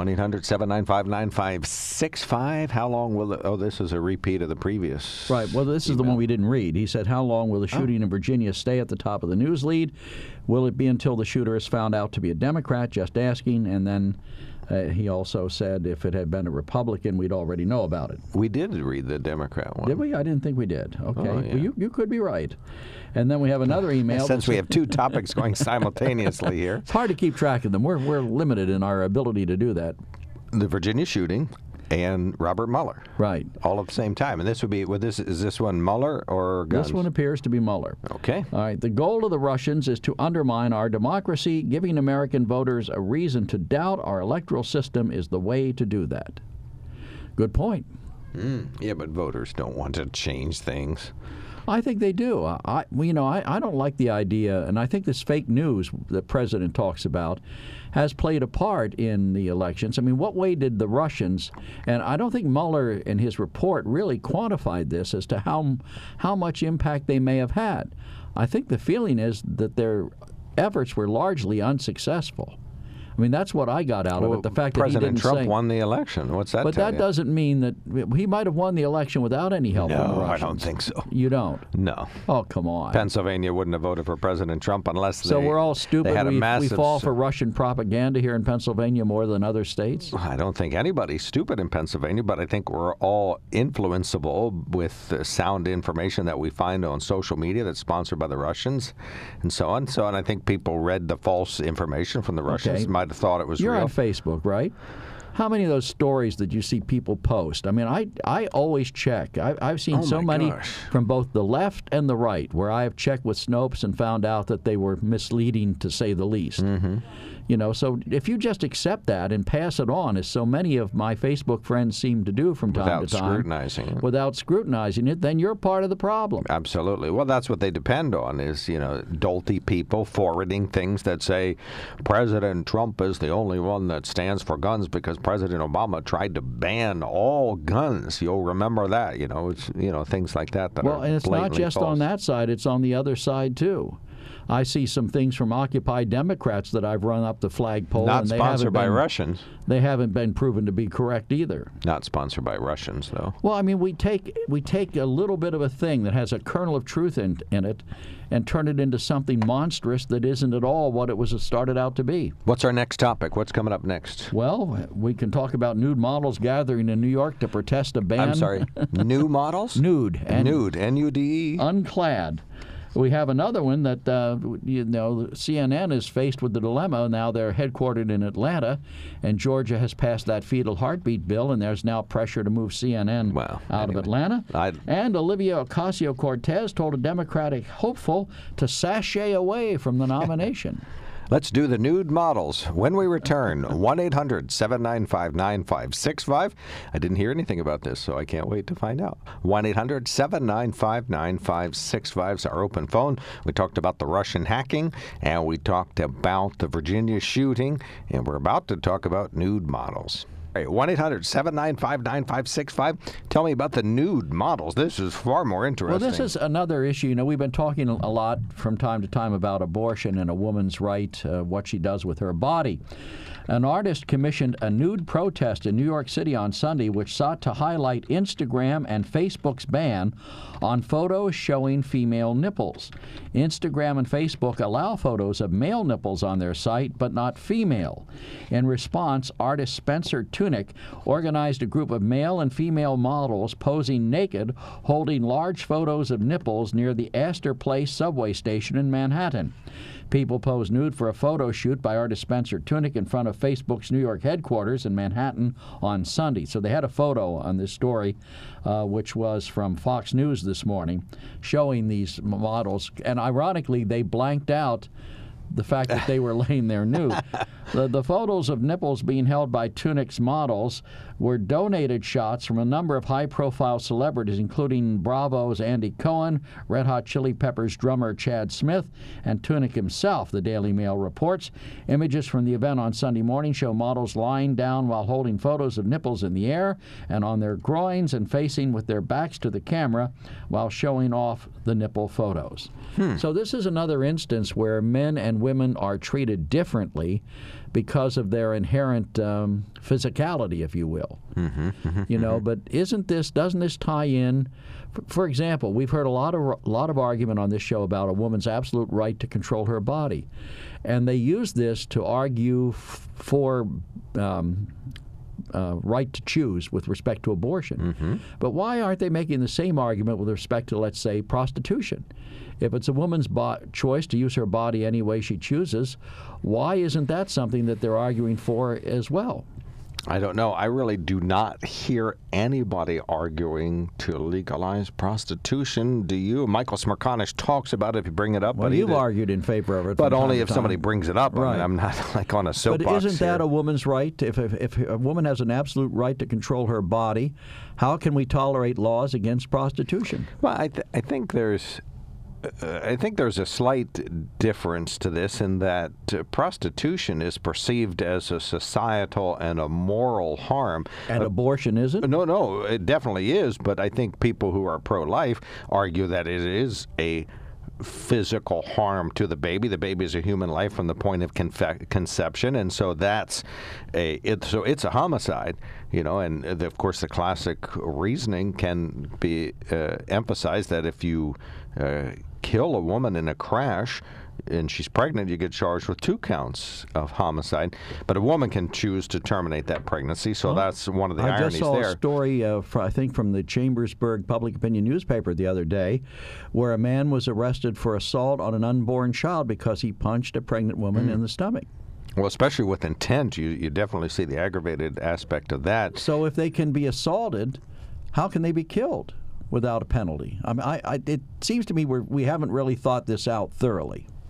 1-800-795-9565. How long will this is a repeat of the previous. Right. Well, this is the one we didn't read. He said, how long will the shooting in Virginia stay at the top of the news lead? Will it be until the shooter is found out to be a Democrat? Just asking. And then he also said if it had been a Republican, we'd already know about it. We did read the Democrat one. Did we? I didn't think we did. Okay. Oh, yeah. Well, you could be right. And then we have another email. Since we have 2 topics going simultaneously here. It's hard to keep track of them. We're limited in our ability to do that. The Virginia shooting and Robert Mueller. Right. All at the same time. And this would be, is this one Mueller or guns? This one appears to be Mueller. Okay. All right. The goal of the Russians is to undermine our democracy. Giving American voters a reason to doubt our electoral system is the way to do that. Good point. Yeah, but voters don't want to change things. I think they do. I don't like the idea, and I think this fake news that the president talks about has played a part in the elections. I mean, what way did the Russians, and I don't think Mueller in his report really quantified this as to how much impact they may have had. I think the feeling is that their efforts were largely unsuccessful. I mean, that's what I got out of it. The fact that President Trump won the election. What's that? But that doesn't mean that he might have won the election without any help from the Russians. No, I don't think so. You don't? No. Oh, come on. Pennsylvania wouldn't have voted for President Trump unless So we're all stupid. We fall for for Russian propaganda here in Pennsylvania more than other states? I don't think anybody's stupid in Pennsylvania, but I think we're all influenceable with sound information that we find on social media that's sponsored by the Russians and so on. And I think people read the false information from the Russians, might have thought it was real. You're on Facebook, right? How many of those stories did you see people post? I mean, I always check. I've seen so many from both the left and the right where I have checked with Snopes and found out that they were misleading, to say the least. So if you just accept that and pass it on, as so many of my Facebook friends seem to do from time to time, without scrutinizing it, then you're part of the problem. Absolutely. Well, that's what they depend on is, dolty people forwarding things that say President Trump is the only one that stands for guns because President Obama tried to ban all guns. You'll remember that, it's, things like that are well, and it's not just false. On that side, it's on the other side, too. I see some things from Occupy Democrats that I've run up the flagpole. Not sponsored by Russians. They haven't been proven to be correct either. Not sponsored by Russians, though. Well, I mean, we take a little bit of a thing that has a kernel of truth in it and turn it into something monstrous that isn't at all what it was started out to be. What's our next topic? What's coming up next? Well, we can talk about nude models gathering in New York to protest a ban. I'm sorry, new models? Nude. Nude, N-U-D-E? Unclad. We have another one that, CNN is faced with the dilemma. Now they're headquartered in Atlanta, and Georgia has passed that fetal heartbeat bill, and there's now pressure to move CNN out of Atlanta. And Olivia Ocasio-Cortez told a Democratic hopeful to sashay away from the nomination. Let's do the nude models when we return. 1-800-795-9565. I didn't hear anything about this, so I can't wait to find out. 1-800-795-9565 is our open phone. We talked about the Russian hacking, and we talked about the Virginia shooting, and we're about to talk about nude models. 1-800-795-9565. Tell me about the nude models. This is far more interesting. Well, this is another issue. We've been talking a lot from time to time about abortion and a woman's right, what she does with her body. An artist commissioned a nude protest in New York City on Sunday, which sought to highlight Instagram and Facebook's ban on photos showing female nipples. Instagram and Facebook allow photos of male nipples on their site, but not female. In response, artist Spencer Tunick organized a group of male and female models posing naked, holding large photos of nipples near the Astor Place subway station in Manhattan. People posed nude for a photo shoot by artist Spencer Tunick in front of Facebook's New York headquarters in Manhattan on Sunday. So they had a photo on this story, which was from Fox News this morning, showing these models. And ironically, they blanked out the fact that they were laying there nude. The photos of nipples being held by Tunick's models were donated shots from a number of high-profile celebrities, including Bravo's Andy Cohen, Red Hot Chili Peppers drummer Chad Smith, and Tunick himself, the Daily Mail reports. Images from the event on Sunday morning show models lying down while holding photos of nipples in the air and on their groins and facing with their backs to the camera while showing off the nipple photos. So this is another instance where men and women are treated differently because of their inherent physicality, if you will. But doesn't this tie in? For example, we've heard a lot of argument on this show about a woman's absolute right to control her body, and they use this to argue for right to choose with respect to abortion. But why aren't they making the same argument with respect to, let's say, prostitution? If it's a woman's choice to use her body any way she chooses, why isn't that something that they're arguing for as well? I don't know. I really do not hear anybody arguing to legalize prostitution. Do you? Michael Smerconish talks about it if you bring it up. Well, you've argued in favor of it. But only if somebody brings it up. Right. I mean, I'm not like on a soapbox. But isn't that a woman's right? If a woman has an absolute right to control her body, how can we tolerate laws against prostitution? Well, I think there's a slight difference to this in that prostitution is perceived as a societal and a moral harm. And abortion isn't? No, it definitely is. But I think people who are pro-life argue that it is a physical harm to the baby. The baby is a human life from the point of conception, and so it's a homicide, and of course the classic reasoning can be emphasized that if you kill a woman in a crash and she's pregnant, you get charged with 2 counts of homicide. But a woman can choose to terminate that pregnancy, so that's one of the ironies there. I just saw a story, I think, from the Chambersburg Public Opinion newspaper the other day, where a man was arrested for assault on an unborn child because he punched a pregnant woman in the stomach. Well, especially with intent, you definitely see the aggravated aspect of that. So if they can be assaulted, how can they be killed without a penalty? I mean, it seems to me we haven't really thought this out thoroughly.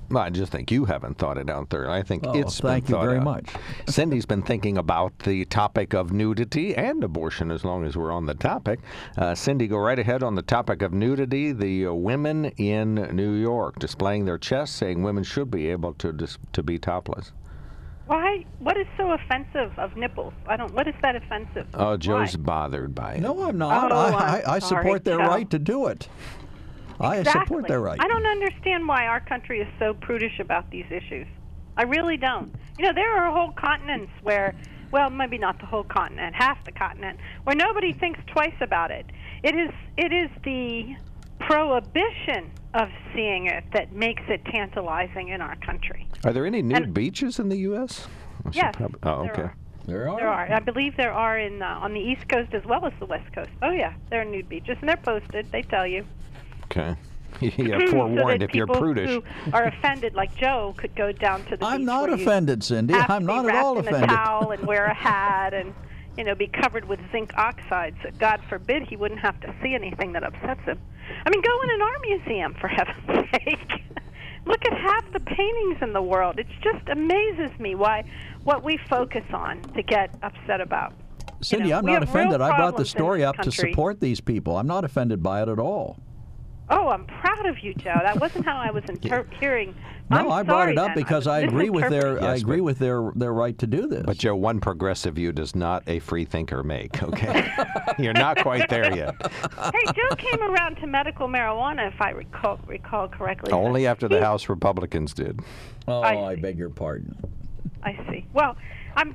Well, I just think you haven't thought it out there. I think it's been thank you very much. Cindy's been thinking about the topic of nudity and abortion as long as we're on the topic. Cindy, go right ahead on the topic of nudity. The women in New York displaying their chests, saying women should be able to be topless. Why? What is so offensive of nipples? What is that offensive? Oh, Joe's bothered by it. No, I'm not. I support their right to do it. Exactly. I support their right. I don't understand why our country is so prudish about these issues. I really don't. There are whole continents where, well, maybe not the whole continent, half the continent, where nobody thinks twice about it. It is the prohibition of seeing it that makes it tantalizing in our country. Are there any nude beaches in the U.S.? Yes. Okay. There are. There are. I believe there are on the East Coast as well as the West Coast. Oh, yeah. There are nude beaches, and they're posted. They tell you. Okay. Yeah, forewarned if you're prudish. People who are offended, like Joe, could go down to the beach. I'm not offended, Cindy. I'm not at all offended. Have to be wrapped in a towel and wear a hat and, be covered with zinc oxide. So God forbid he wouldn't have to see anything that upsets him. I mean, go in an art museum, for heaven's sake. Look at half the paintings in the world. It just amazes me what we focus on to get upset about. Cindy, I'm not offended. I brought the story up to support these people. I'm not offended by it at all. Oh, I'm proud of you, Joe. That wasn't how I was hearing. No, I brought it up because I agree with their right to do this. But Joe, one progressive view does not a free thinker make. Okay, you're not quite there yet. Hey, Joe came around to medical marijuana, if I recall correctly. Only after the House Republicans did. Oh, I beg your pardon. I see. Well, I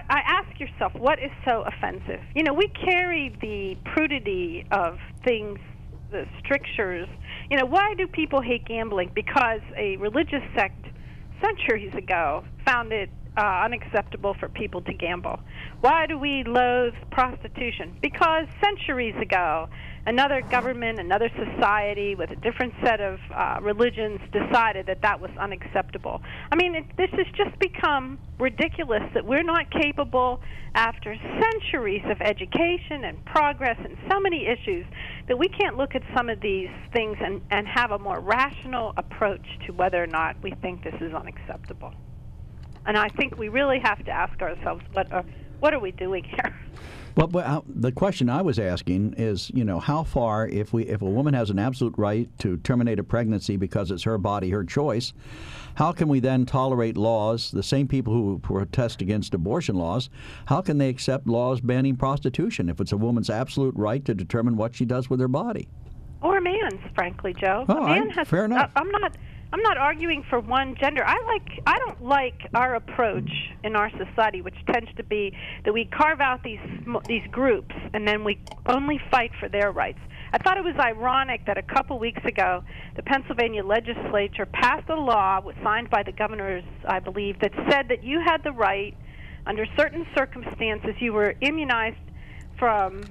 ask yourself, what is so offensive? We carry the prudity of things. The strictures. Why do people hate gambling? Because a religious sect centuries ago found it unacceptable for people to gamble. Why do we loathe prostitution? Because centuries ago, another government, another society with a different set of religions decided that was unacceptable. I mean, this has just become ridiculous that we're not capable, after centuries of education and progress and so many issues, that we can't look at some of these things and have a more rational approach to whether or not we think this is unacceptable. And I think we really have to ask ourselves, what are we doing here? Well, the question I was asking is, how far, if a woman has an absolute right to terminate a pregnancy because it's her body, her choice, how can we then tolerate laws, the same people who protest against abortion laws, how can they accept laws banning prostitution if it's a woman's absolute right to determine what she does with her body? Or a man's, frankly, Joe. Fair enough. I'm not arguing for one gender. I don't like our approach in our society, which tends to be that we carve out these groups and then we only fight for their rights. I thought it was ironic that a couple weeks ago the Pennsylvania legislature passed a law, signed by the governors, I believe, that said that you had the right, under certain circumstances, you were immunized from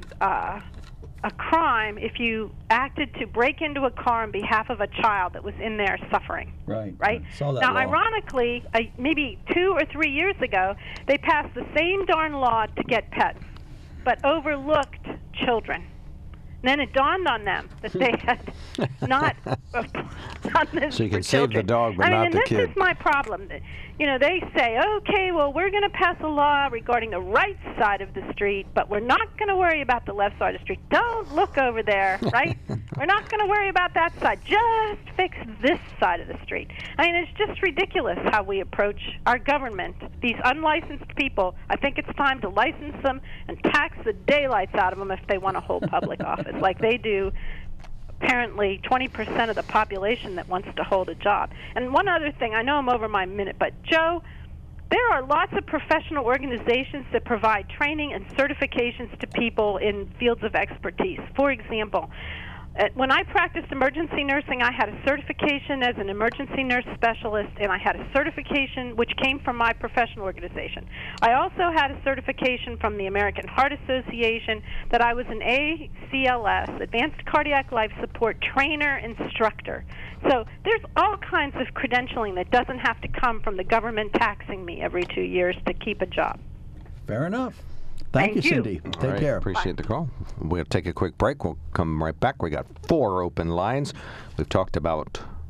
a crime if you acted to break into a car on behalf of a child that was in there suffering. Right. Now, law. Ironically, maybe 2 or 3 years ago, they passed the same darn law to get pets, but overlooked children. And then it dawned on them that they had not done this. So you can for save children. the dog, but not the kid. This is my problem. They say, okay, well, we're going to pass a law regarding the right side of the street, but we're not going to worry about the left side of the street. Don't look over there, right? We're not going to worry about that side. Just fix this side of the street. I mean, it's just ridiculous how we approach our government. These unlicensed people, I think it's time to license them and tax the daylights out of them if they want to hold public office, like they do apparently 20% of the population that wants to hold a job. And one other thing, I know I'm over my minute, but Joe, there are lots of professional organizations that provide training and certifications to people in fields of expertise. For example, when I practiced emergency nursing, I had a certification as an emergency nurse specialist, and I had a certification which came from my professional organization. I also had a certification from the American Heart Association that I was an ACLS, Advanced Cardiac Life Support Trainer Instructor. So there's all kinds of credentialing that doesn't have to come from the government taxing me every 2 years to keep a job. Fair enough. Thank you, Cindy. Take care. Appreciate the call. We'll take a quick break. We'll come right back. We got 4 open lines. We've talked about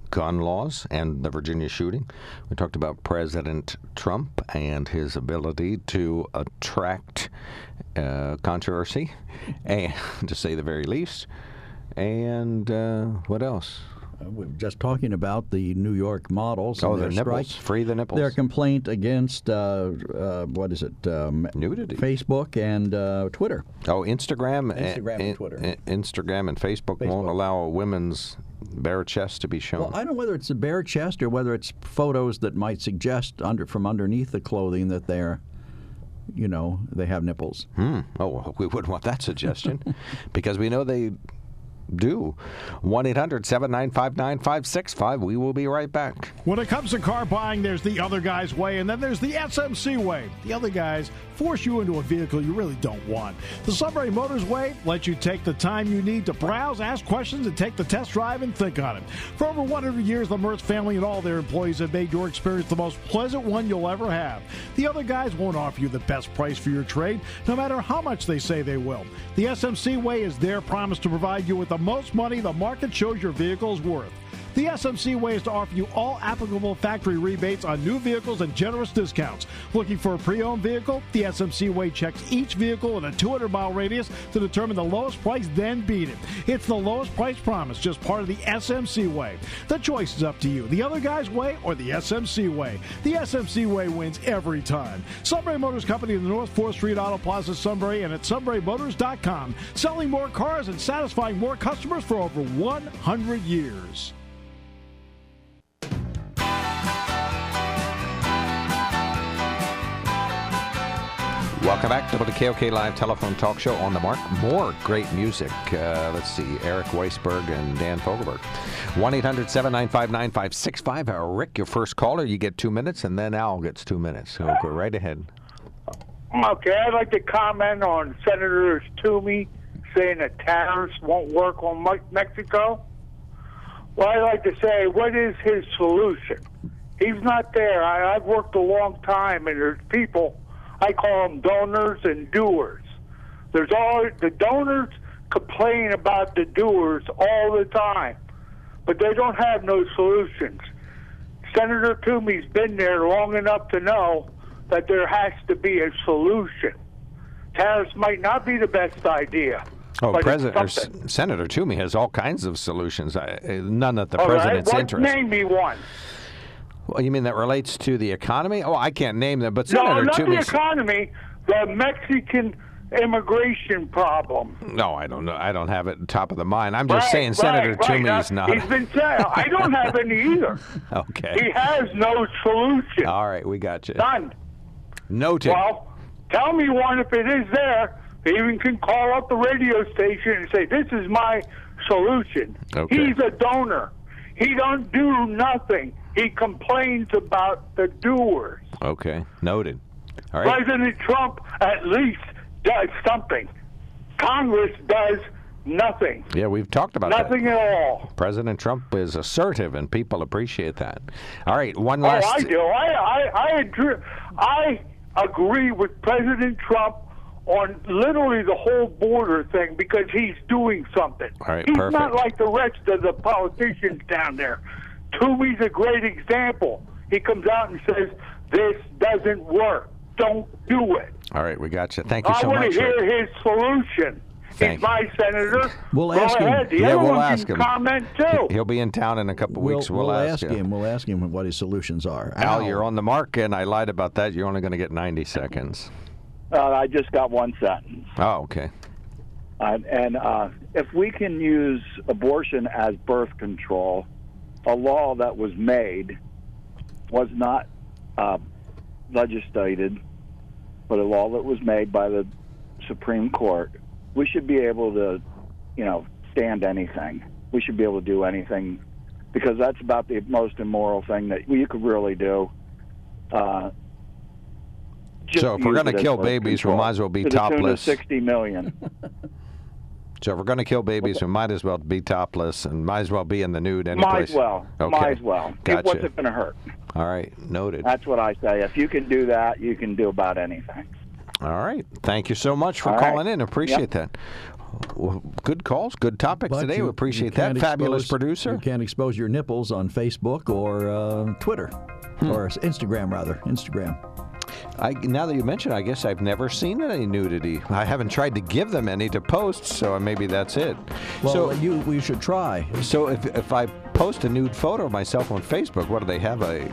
gun laws and the Virginia shooting. We talked about President Trump and his ability to attract controversy, and to say the very least. And what else? We're just talking about the New York models. Oh, and their nipples. strike. Free the nipples. Their complaint against, nudity. Facebook and Twitter. Oh, Instagram and Twitter. Instagram and Facebook won't allow a women's bare chest to be shown. Well, I don't know whether it's a bare chest or whether it's photos that might suggest from underneath the clothing that they're, they have nipples. Oh, well, we wouldn't want that suggestion because we know they do. 1-800-795-9565. We will be right back. When it comes to car buying, there's the other guy's way, and then there's the SMC way. The other guys force you into a vehicle you really don't want. The Sunbury Motors way lets you take the time you need to browse, ask questions, and take the test drive and think on it. For over 100 years, the Mertz family and all their employees have made your experience the most pleasant one you'll ever have. The other guys won't offer you the best price for your trade, no matter how much they say they will. The SMC way is their promise to provide you with the most money the market shows your vehicle is worth. The SMC way is to offer you all applicable factory rebates on new vehicles and generous discounts. Looking for a pre-owned vehicle? The SMC way checks each vehicle in a 200-mile radius to determine the lowest price, then beat it. It's the lowest price promise, just part of the SMC way. The choice is up to you, the other guy's way or the SMC way. The SMC way wins every time. Sunbury Motors Company in the North 4th Street Auto Plaza, Sunbury, and at sunburymotors.com. Selling more cars and satisfying more customers for over 100 years. Welcome back to the KOK Live Telephone Talk Show on the Mark. More great music. Let's see, Eric Weisberg and Dan Fogelberg. 1-800-795-9565. Rick, your first caller. You get 2 minutes, and then Al gets 2 minutes. So go right ahead. Okay, I'd like to comment on Senator Toomey saying that tariffs won't work on Mexico. Well, I'd like to say, what is his solution? He's not there. I've worked a long time, and there's people, I call them donors and doers. There's the donors complain about the doers all the time, but they don't have no solutions. Senator Toomey's been there long enough to know that there has to be a solution. Tariffs might not be the best idea. Oh, Senator Toomey has all kinds of solutions. None at the president's interest. Name me one. Well, you mean that relates to the economy? Oh, I can't name them, but Senator Toomey. No, not the economy. The Mexican immigration problem. No, I don't know. I don't have it top of the mind. I'm just saying Senator Toomey's not. He's been saying, I don't have any either. Okay. He has no solution. All right, we got you. None. Noted. Well, tell me one if it is there. He even can call up the radio station and say, this is my solution. Okay. He's a donor. He don't do nothing. He complains about the doers. Okay, noted. All right. President Trump at least does something. Congress does nothing. Yeah, we've talked about nothing that. At all. President Trump is assertive, and people appreciate that. All right, one last. Oh, I do. I agree with President Trump on literally the whole border thing because he's doing something. All right, he's perfect. not like the rest of the politicians down there. Toomey's a great example. He comes out and says, this doesn't work. Don't do it. All right, we got you. Thank you so much. I want to hear his solution. He's my senator. We'll ask him. The other one can comment too. He'll be in town in a couple weeks. We'll ask him. We'll ask him what his solutions are. Al, you're on the mark, and I lied about that. You're only going to get 90 seconds. I just got one sentence. Oh, okay. If we can use abortion as birth control, a law that was made was not legislated, but a law that was made by the Supreme Court, we should be able to, stand anything. We should be able to do anything because that's about the most immoral thing that you could really do. So if we're going to kill babies, we might as well be topless. 60 million. So if we're going to kill babies, we might as well be topless and might as well be in the nude any place. Might as well. Okay. Might as well. Gotcha. What's it going to hurt? All right. Noted. That's what I say. If you can do that, you can do about anything. All right. Thank you so much for calling in. Appreciate that. Good calls, good topics today. We appreciate that. Fabulous producer. You can't expose your nipples on Facebook or Twitter, or Instagram, rather. Instagram. Now that you mention it, I guess I've never seen any nudity. I haven't tried to give them any to post, so maybe that's it. Well, so, you should try. So if I post a nude photo of myself on Facebook, what do they have, a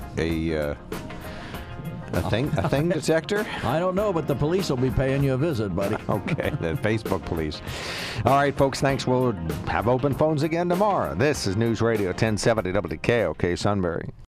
thing detector? I don't know, but the police will be paying you a visit, buddy. Okay, the Facebook police. All right, folks, thanks. We'll have open phones again tomorrow. This is News Radio 1070 WKOK Sunbury.